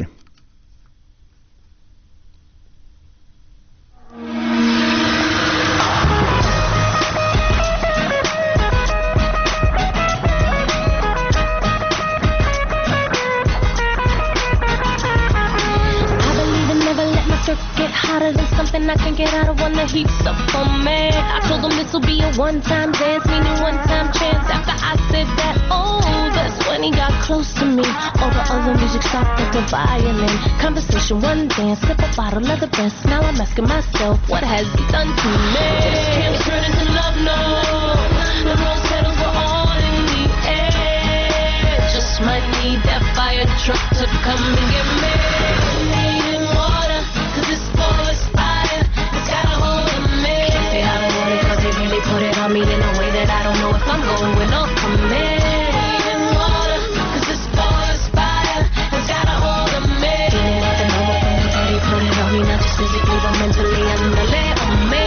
I can get out of one that heaps up on me. I told them this will be a one-time dance, meaning one-time chance. After I said that, oh, that's when he got close to me. All the other music stopped like a violin. Conversation, one dance, sip a bottle of the best. Now I'm asking myself, what has he done to me? Just can't turn into love, no. The rose petals were all in the air. Just might need that fire truck to come and get me. Needing water, cause this boy's put it on me in a way that I don't know if I'm going with or coming. Needing water, cause this boy's fire has got a hold of me. Feeling like the normal from the dirty, put it on me, not just physically but mentally and mentally on me.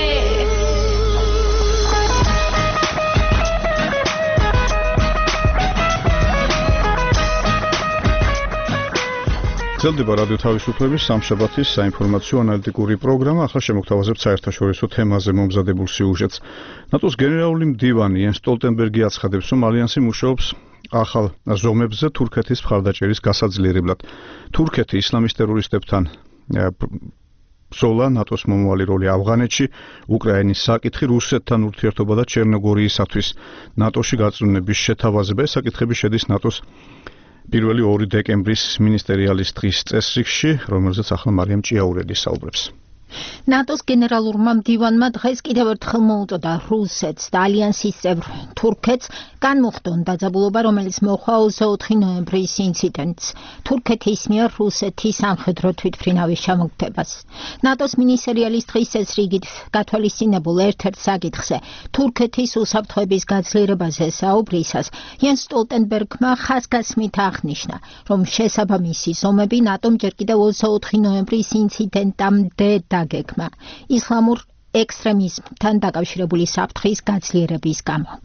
გრძელდება რადიო თავისუფლების სამშაბათის საინფორმაციო ანალიტიკური პროგრამა. ახლა შემოგთავაზებთ საერთაშორისო თემაზე მომზადებულ სიუჟეტს. ნატოს გენერალური მდივანი იენს სტოლტენბერგი აცხადებს, რომ ალიანსი მუშაობს ახალ ზომებზე თურქეთის მხარდაჭერის გასაძლიერებლად. თურქეთი ისლამის ტერორისტებთან ბრძოლა, ნატოს მომავალი როლი ავღანეთში, უკრაინის საკითხი, რუსეთთან ურთიერთობა და ჩერნოგორიისათვის ნატოში გაწვრთნების შეთავაზება. ეს საკითხები შედის ნატოს პირველი ორი დეკემბრის მინისტერიალის დღის წესრიგში, რომელზეც ახლა მარიამ ჭიაურელი საუბრებს. ნატოს გენერალურმა მდივანმა დღეს კიდევ ერთხელ მოუწოდა რუსეთს და ალიანსის წევრ თურქეთს განმუხტონ დაძაბულობა, რომელიც მოჰყვა ოცდაოთხი ნოემბრის ინციდენტს, თურქეთის მიერ რუსეთის სამხედრო თვითმფრინავის ჩამოგდებას. ნატოს მინისტერიალის დღის წესრიგით გათვალისწინებულ ერთ-ერთ საკითხზე თურქეთის უსაფრთხოების გაძლიერებაზე საუბრისას იენს სტოლტენბერგმა ხაზგასმით აღნიშნა, რომ შესაბამისი ზომები ნატომ ჯერ კიდევ ოცდაოთხი ნოემბრის ინციდენტამდე დაგეგმა ისლამურ ექსტრემიზმთან დაკავშირებული საფრთხის გაძლიერების გამო.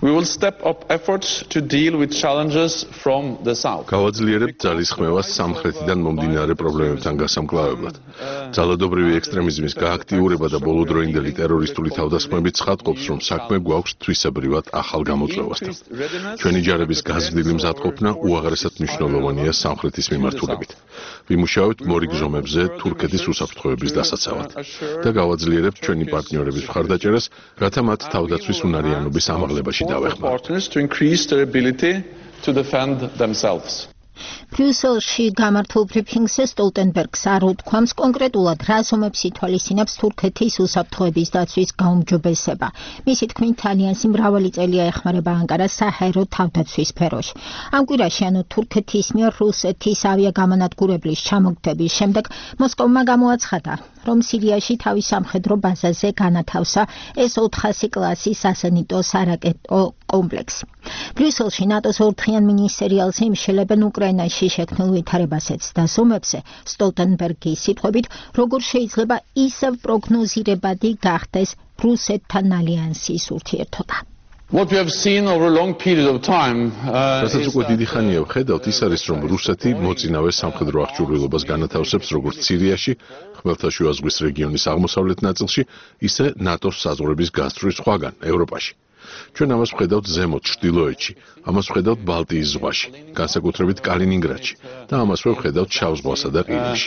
We will step up efforts to deal with challenges from the south. გავაძლიერებთ ძალისხმევას სამხრეთიდან მომდინარე პრობლემებთან გასამკლავებლად. ძალადობრივი ექსტრემიზმის გააქტიურება და ბოლოდროინდელი ტერორისტული თავდასხმებით ცხადყოფს, რომ საქმე გვაქვს თვისებრივად ახალ გამოწვევასთან. ჩვენი ჯარების გაზრდილი მზადყოფნა უაღრესად მნიშვნელოვანია სამხრეთის მიმართულებით. ვიმუშავებთ მორიგჟომებზე თურქეთის უსაფრთხოების დასაცავად და გავაძლიერებთ ჩვენი პარტნიორების მხარდაჭერას, რათა მათ თავდაცვის უნარიანობის ამაღლებაში partners to increase their ability to defend themselves. ბრიუსელში გამართულ ბრიფინგზე სტოლტენბერგს არ უთქვამს კონკრეტულად რას ომებს ითვალისწინებს თურქეთის უსაფრთხოების დაცვის გაუმჯობესება. მისი თქმით, ალიანსი მრავალი წელია ეხმარება ანკარას საჰაერო თავდაცვის სფეროში. ამ კვირაში, ანუ თურქეთის მიერ რუსეთის ავიაგამონადგურებლის ჩამოგდების შემდეგ, მოსკოვმა გამოაცხადა, რომ სირიაში თავის სამხედრო ბაზაზე განათავსა ეს ოთხასი კლასის ასენიტო სარაკეტო კომპლექსი. ბრიუსელში ნატოს ორდღიან მინისტერიალზე იმშელებენ უკრაინაში შექმნილ ვითარებასეც და ომებზე. სტოლტენბერგის სიტყვებით, როგორ შეიძლება ისევ პროგნოზირებადი გახდეს რუსეთთან ალიანსის ურთიერთობა. What we have seen over a long period of time uh, რასაც უკვე დიდი ხანია ვხედავთ, ის არის, რომ რუსეთი მოწინავე სამხედრო აღჭურვილობას განათავსებს როგორც სირიაში, ხმელთაშუა ზღვის რეგიონის აღმოსავლეთ ნაწილში, ისე ნატოს საზღვრების გასწვრის სხვაგან, ევროპაში. ჩვენ ამას ვხედავთ ზემოთ ჩრდილოეთში, ამას ვხედავთ ბალტიის ზღვაში, განსაკუთრებით კალინინგრადში და ამას ვხედავთ შავ ზღვასა და ყირიმში.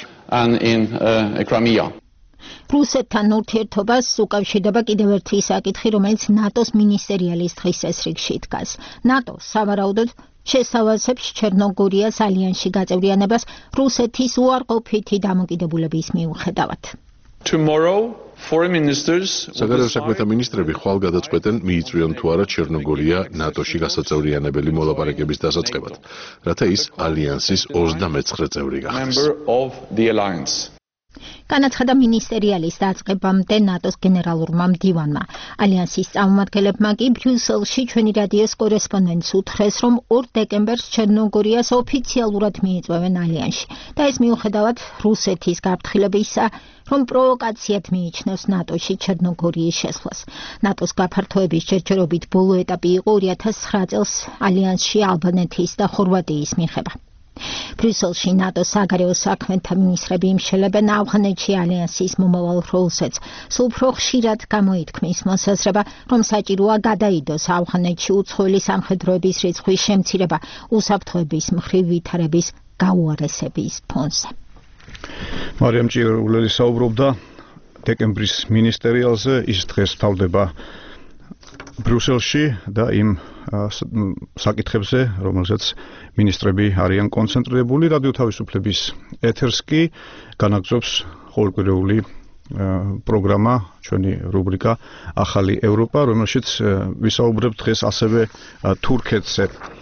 რუსეთთან ურთიერთობას უკავშირდება კიდევ ერთი საკითხი, რომელიც ნატოს მინისტერიალის დღის წესრიგში დგას. ნატო სავარაუდოდ შესთავაზებს ჩერნოგორიას ალიანსში გაწევრიანებას რუსეთის უარყოფითი დამოკიდებულების მიუხედავად. Tomorrow foreign ministers საგარეო საქმეთა მინისტრები ხვალ გადაწყვეტენ მიიწვიონ თუ არა ჩერნოგორია ნატოში გასაწევრიანებელი მოლაპარაკების დასაწყებად, რათა ის ალიანსის ოცდამეცხრე წევრი გახდეს. განაცხადა მინისტერიალის დაწყებამდე ნატოს გენერალურმა მდივანმა. ალიანსის წარმომადგენლებმა კი ბრიუსელში ჩვენი რადიოს კორესპონდენტს უთხრეს, რომ ორ დეკემბერს ჩერნოგორიას ოფიციალურად მიიწვევენ ალიანსში და ეს მიუხედავად რუსეთის გაფრთხილებისა, რომ პროვოკაციად მიიჩნევს ნატოში ჩერნოგორიის შესვლას. ნატოს გაფართოების ჯერჯერობით ბოლო ეტაპი იყო ორი ათას ცხრა წელს ალიანსში ალბანეთის და ხორვატიის მიღება. ბრიუსელში ნატოს საგარეო საქმეთა მინისტრები იმშელებენ ავღანეთში ალიანსის მომავალ როლსაც. სულ უფრო ხშირად გამოითქმის მოსაზრება, რომ საჭიროა გადაიდოს ავღანეთში უცხოელი სამხედროების რიცხვის შემცირება უსაფრთხოების მხრივ ვითარების გაუარესების ფონზე. მარიამ ჭირულელი საუბრობდა დეკემბრის მინისტერიალზე, ის დღეს თავდება ბრიუსელში და იმ საკითხებზე, რომელზეც მინისტრები არიან კონცენტრირებული. რადიო თავისუფლების ეთერს კი განაგზობს ყოველკვირეული პროგრამა, ჩვენი რუბრიკა ახალი ევროპა, რომელშიც ვისაუბრებთ დღეს ასევე თურქეთზე.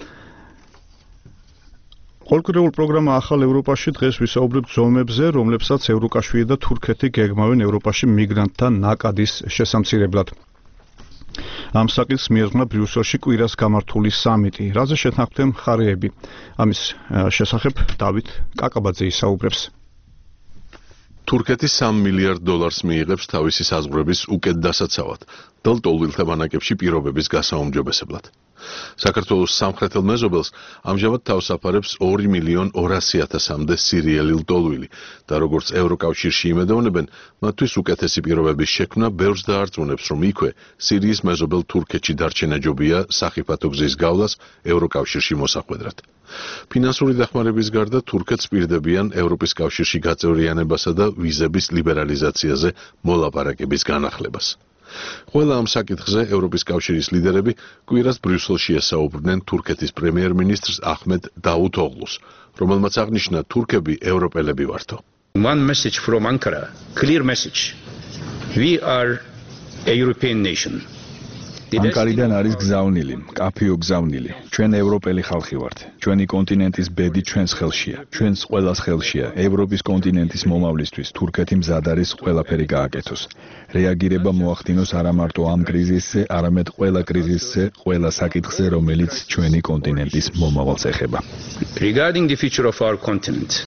ყოველკვირეულ პროგრამა ახალ ევროპაში დღეს ვისაუბრებთ ზომებზე, რომლებსაც ევროკაშვილი და თურქეთი გეგმავენ ევროპაში მიგრანტთა ნაკადის შესამცირებლად. ამ საკითხს მიეძღვნა ბრიუსელში კვირას გამართული სამიტი, რაზე შეთანხმდა მხარეები. ამის შესახებ დავით კაკაბაძე ისაუბრებს. თურქეთი სამ მილიარდ დოლარს მიიღებს თავისი საზღვრების უკეთ დასაცავად და ლტოლვილთა ბანაკებში პირობების გასაუმჯობესებლად. საქართველოს სამხრეთელ მეზობელს ამჟამად თავს აფარებს ორი მილიონი ორასი ათასამდე სირიელი ლტოლვილი და როგორც ევროკავშირში იმედოვნებენ, მათთვის უკეთესი პირობების შექმნა ბევრს დაარწმუნებს, რომ იქვე სირიის მეზობელ თურქეთში დარჩენა ჯობია სახიფათო გზის გავლას ევროკავშირში მოსახვედრად. ფინანსური დახმარების გარდა თურქეთს პირდებიან ევროპის კავშირში გაწევრიანებასა და ვიზების ლიბერალიზაციაზე მოლაპარაკების განახლებას. ყველა ამ საკითხზე ევროპის კავშირის ლიდერები კვირას ბრიუსელში ესაუბრნენ თურქეთის პრემიერ-მინისტრს აჰმედ დაუთოღლუს, რომელმაც აღნიშნა თურქები ევროპელები ვართო. One message from Ankara, clear message. We are a European nation. ანკარიდან არის გზავნილი, კაფეო გზავნილი. ჩვენ ევროპელი ხალხი ვართ. ჩვენი კონტინენტის ბედი ჩვენს ხელშია. ჩვენს ყველას ხელშია. ევროპის კონტინენტის მომავლისთვის თურქეთი მზად არის ყველაფერი გააკეთოს. რეაგირება მოახდინოს არა მარტო ამ კრიზისზე, არამედ ყველა კრიზისზე, ყველა საკითხზე, რომელიც ჩვენი კონტინენტის მომავალს ეხება. Regarding the future of our continent.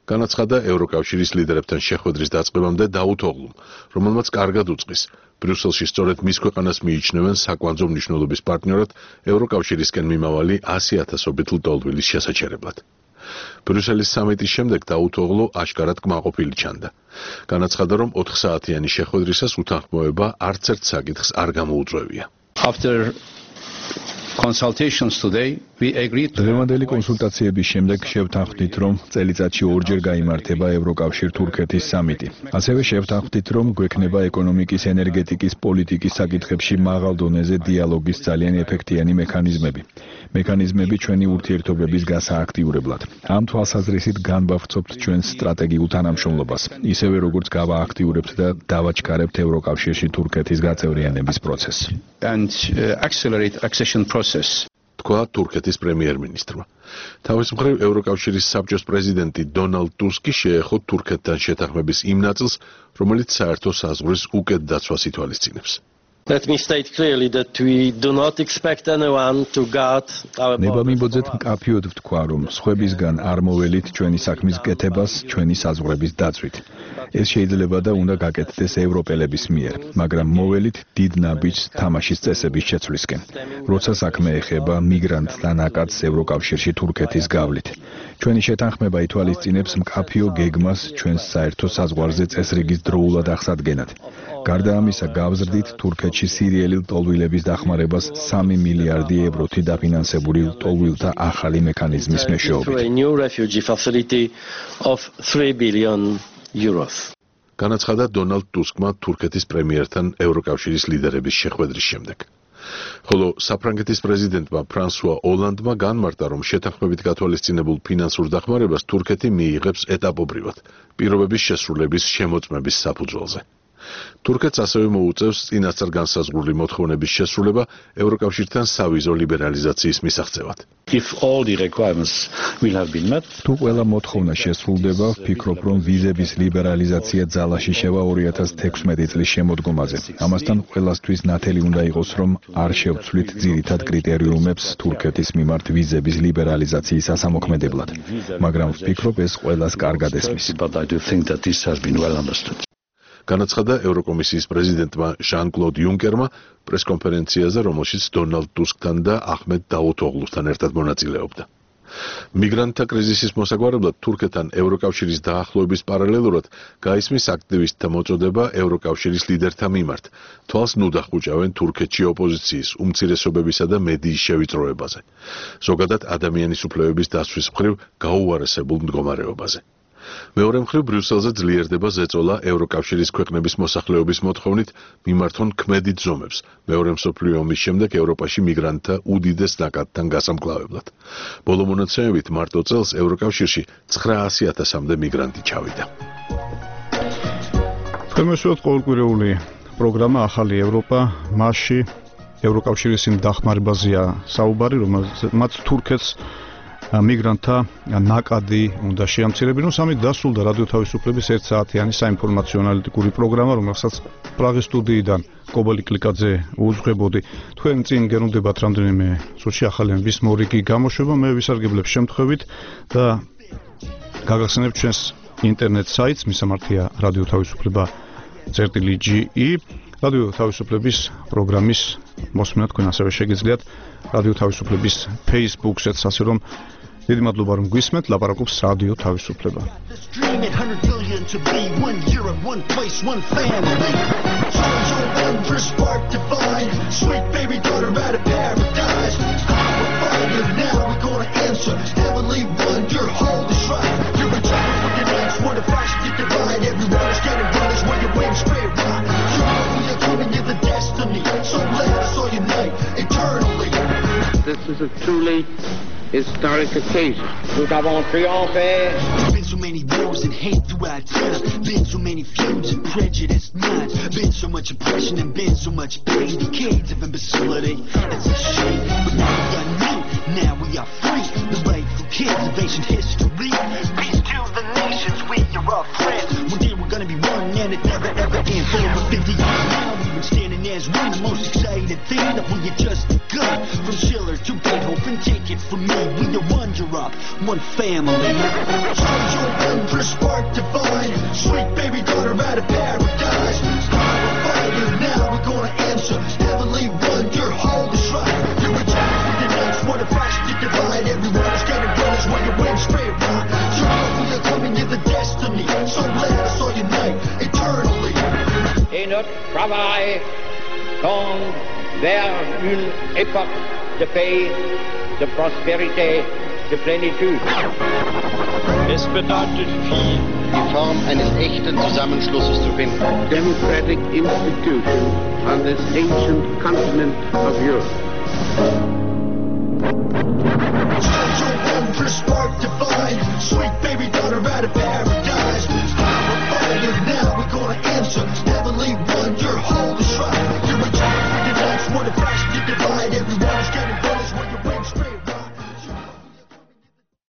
განაცხადა ევროკავშირის ლიდერებთან შეხვედრის დაწყებამდე დაუთ ოღლუმ, რომელმაც კარგად უწყის. ბრიუსელში სწორედ მის ქვეყანას მიიჩნევენ საკვანძო მნიშვნელობის პარტნიორად ევროკავშირისკენ მიმავალი ასი ათასობით ლტოლვილის შესაჩერებლად. ბრიუსელის სამიტის შემდეგ დაუთ ოღლუ აშკარად კმაყოფილი ჩანდა. განაცხადა, რომ ოთხ საათიანი შეხვედრისას უთანხმოება არც ერთ საკითხს არ გამოუწვევია. After consultations today, we agreed. დღევანდელი კონსულტაციების შემდეგ შევთანხმდით, რომ წელიწადში ორჯერ გაიმართება ევროკავშირ-თურქეთის სამიტი. ასევე შევთანხმდით, რომ გვექნება ეკონომიკის, ენერგეტიკის, პოლიტიკის საკითხებში მაღალ დონეზე დიალოგის ძალიან ეფექტიანი მექანიზმები. მექანიზმები ჩვენი ურთიერთობების გასააქტიურებლად. ამ თვალსაზრისით განვავრცობთ ჩვენს სტრატეგიულ თანამშრომლობას, ისევე როგორც გავააქტიურებთ და დავაჩქარებთ ევროკავშირში თურქეთის გაწევრიანების პროცესს. And uh, accelerate accession process. თქვა თურქეთის პრემიერ-მინისტრმა. თავის მხრივ ევროკავშირის საბჭოს პრეზიდენტი დონალდ ტუსკი შეეხო თურქეთთან შეთანხმების იმ ნაწილს, რომელიც საერთო საზღვრის უკეთ დაცვას ითვალისწინებს. Let me state clearly that we do not expect anyone to guard our ნებამიბოძეთ მკაფიოდ ვთქვა, რომ სხვებისგან არ მოველით ჩვენი საქმის კეთებას, ჩვენი საზღვრების დაცვით. ეს შეიძლება და უნდა გაკეთდეს ევროპელების მიერ, მაგრამ მოველით დიდ ნაბიჯს თამაშის წესების შეცვლისკენ, როცა საქმე ეხება მიგრანტთა ნაკადს ევროკავშირში თურქეთის გავლით. ჩვენი შეთანხმება ითვალისწინებს მკაფიო გეგმას ჩვენს საერთო საზღვარზე წესრიგის დროულად აღსადგენად. გარდა ამისა, გავზრდით თურქეთში სირიელი ლტოლვილების დახმარებას სამი მილიარდი ევროთი დაფინანსებული ლტოლვილთა ახალი მექანიზმის მეშვეობით. განაცხადა დონალდ ტუსკმა თურქეთის პრემიერთან ევროკავშირის ლიდერების შეხვედრის შემდეგ. ხოლო საფრანგეთის პრეზიდენტმა ფრანსუა ოლანდმა განმარტა, რომ შეთანხმებით გათვალისწინებულ ფინანსურ დახმარებას თურქეთი მიიღებს ეტაპობრივად, პირობების შესრულების შემოწმების საფუძველზე. თურქეთს ასევე მოუწევს წინასწარ განსაზღვრული მოთხოვნების შესრულება ევროკავშირთან სავიზო ლიბერალიზაციის მისაღწევად. If all the requirements will have been met, თუ ყველა მოთხოვნა შესრულდება, ვფიქრობ, რომ ვიზების ლიბერალიზაცია ძალაში შევა ორი ათას თექვსმეტი წლის შემოდგომაზე. ამასთან ყველასთვის ნათელი უნდა იყოს, რომ არ შევცვლით ძირითად კრიტერიუმებს თურქეთის მიმართ ვიზების ლიბერალიზაციის სასამოქმედებლად. მაგრამ ვფიქრობ, ეს ყველას კარგად ესმის. განაცხადა ევროკომისიის პრეზიდენტმა ჟან-კლოდ იუნკერმა პრესკონფერენციაზე, რომელშიც დონალდ ტუსკთან და აჰმედ დაუთოღლუსთან ერთად მონაწილეობდა. მიგრანტთა კრიზისის მოსაგვარებლად თურქეთთან ევროკავშირის დაახლოების პარალელურად გაისმის აქტივისტთა მოწოდება ევროკავშირის ლიდერთა მიმართ, თვალს ნუ დახუჭავენ თურქეთში ოპოზიციის, უმცირესობებისა და მედიის შევიწროებაზე, ზოგადად ადამიანის უფლებების დაცვის მხრივ გაუარესებულ მდგომარეობაზე. მეორე მხრივ ბრიუსელზე ძლიერდება ზეწოლა ევროკავშირის ქვეყნების მოსახლეობის მოთხოვნით მიმართონ ქმედით ზომებს მეორე მსოფლიო ომის შემდეგ ევროპაში მიგრანტთა უდიდეს ნაკადთან გასამკლავებლად. ბოლო მონაცემებით მარტო წელს ევროკავშირში ცხრაასი ათასამდე მიგრანტი ჩავიდა. თემასოთ ყოველკვირეული პროგრამა ახალი ევროპა, მასში ევროკავშირის იმ დახმარებაზეა საუბარი, რომელმაც თურქეთს მიგრანტთა ნაკადი უნდა შეამცირებინოს. ამით დასრულდა რადიო თავისუფლების ერთ საათიანი საინფორმაციო ანალიტიკური პროგრამა, რომელსაც პრაღის სტუდიიდან კობალი კლიკაძე უძღვებოდი. თქვენ წინ გენუდებათ რამდენიმე წუთში ახალი ამბის მორიგი გამოშვება. მე ვისარგებლებ შემთხვევით და გაგახსენებ ჩვენს ინტერნეტ საიტს, მისამართია რადიო თავისუფლება წერტილი ჯი ი. რადიო თავისუფლების პროგრამის მოსმენა თქვენ ასევე შეგიძლიათ რადიო თავისუფლების Facebook-საც, ასე რომ დიდი მადლობა რომ გვისმენთ. ლაპარაკობს რადიო თავისუფლება. This is a truly historic occasion. Nous avons triomphé. Been so many wars and hate throughout time. Been so many feuds and prejudiced minds. Been so much oppression and been so much pain. Decades of imbecility. It's a shame, but now we are new. Now we are free. The rightful kids of ancient history. Peace to the nations. We are all friends. One day we're gonna be one, and it never ever ends. For over fifty years now, we've been standing as one. The most exciting thing that we are just begun. From Schiller to Beethoven, take it from me. We are one. rock, one family. Charge your empress, spark divine. Sweet baby daughter out of paradise. Start a fire, now we're gonna answer. Heavenly wonder, hold us right. You attack with your knights, what a faction to divide. Everyone is getting brothers while you win straight rock. So we are coming in the destiny. So let us all unite eternally. Et notre travail tend vers une époque de paix, de prospérité, de plénitude. Es bedeutet viel, die Form eines echten Zusammenschlusses zu finden. Democratic institutions on this ancient continent of Europe.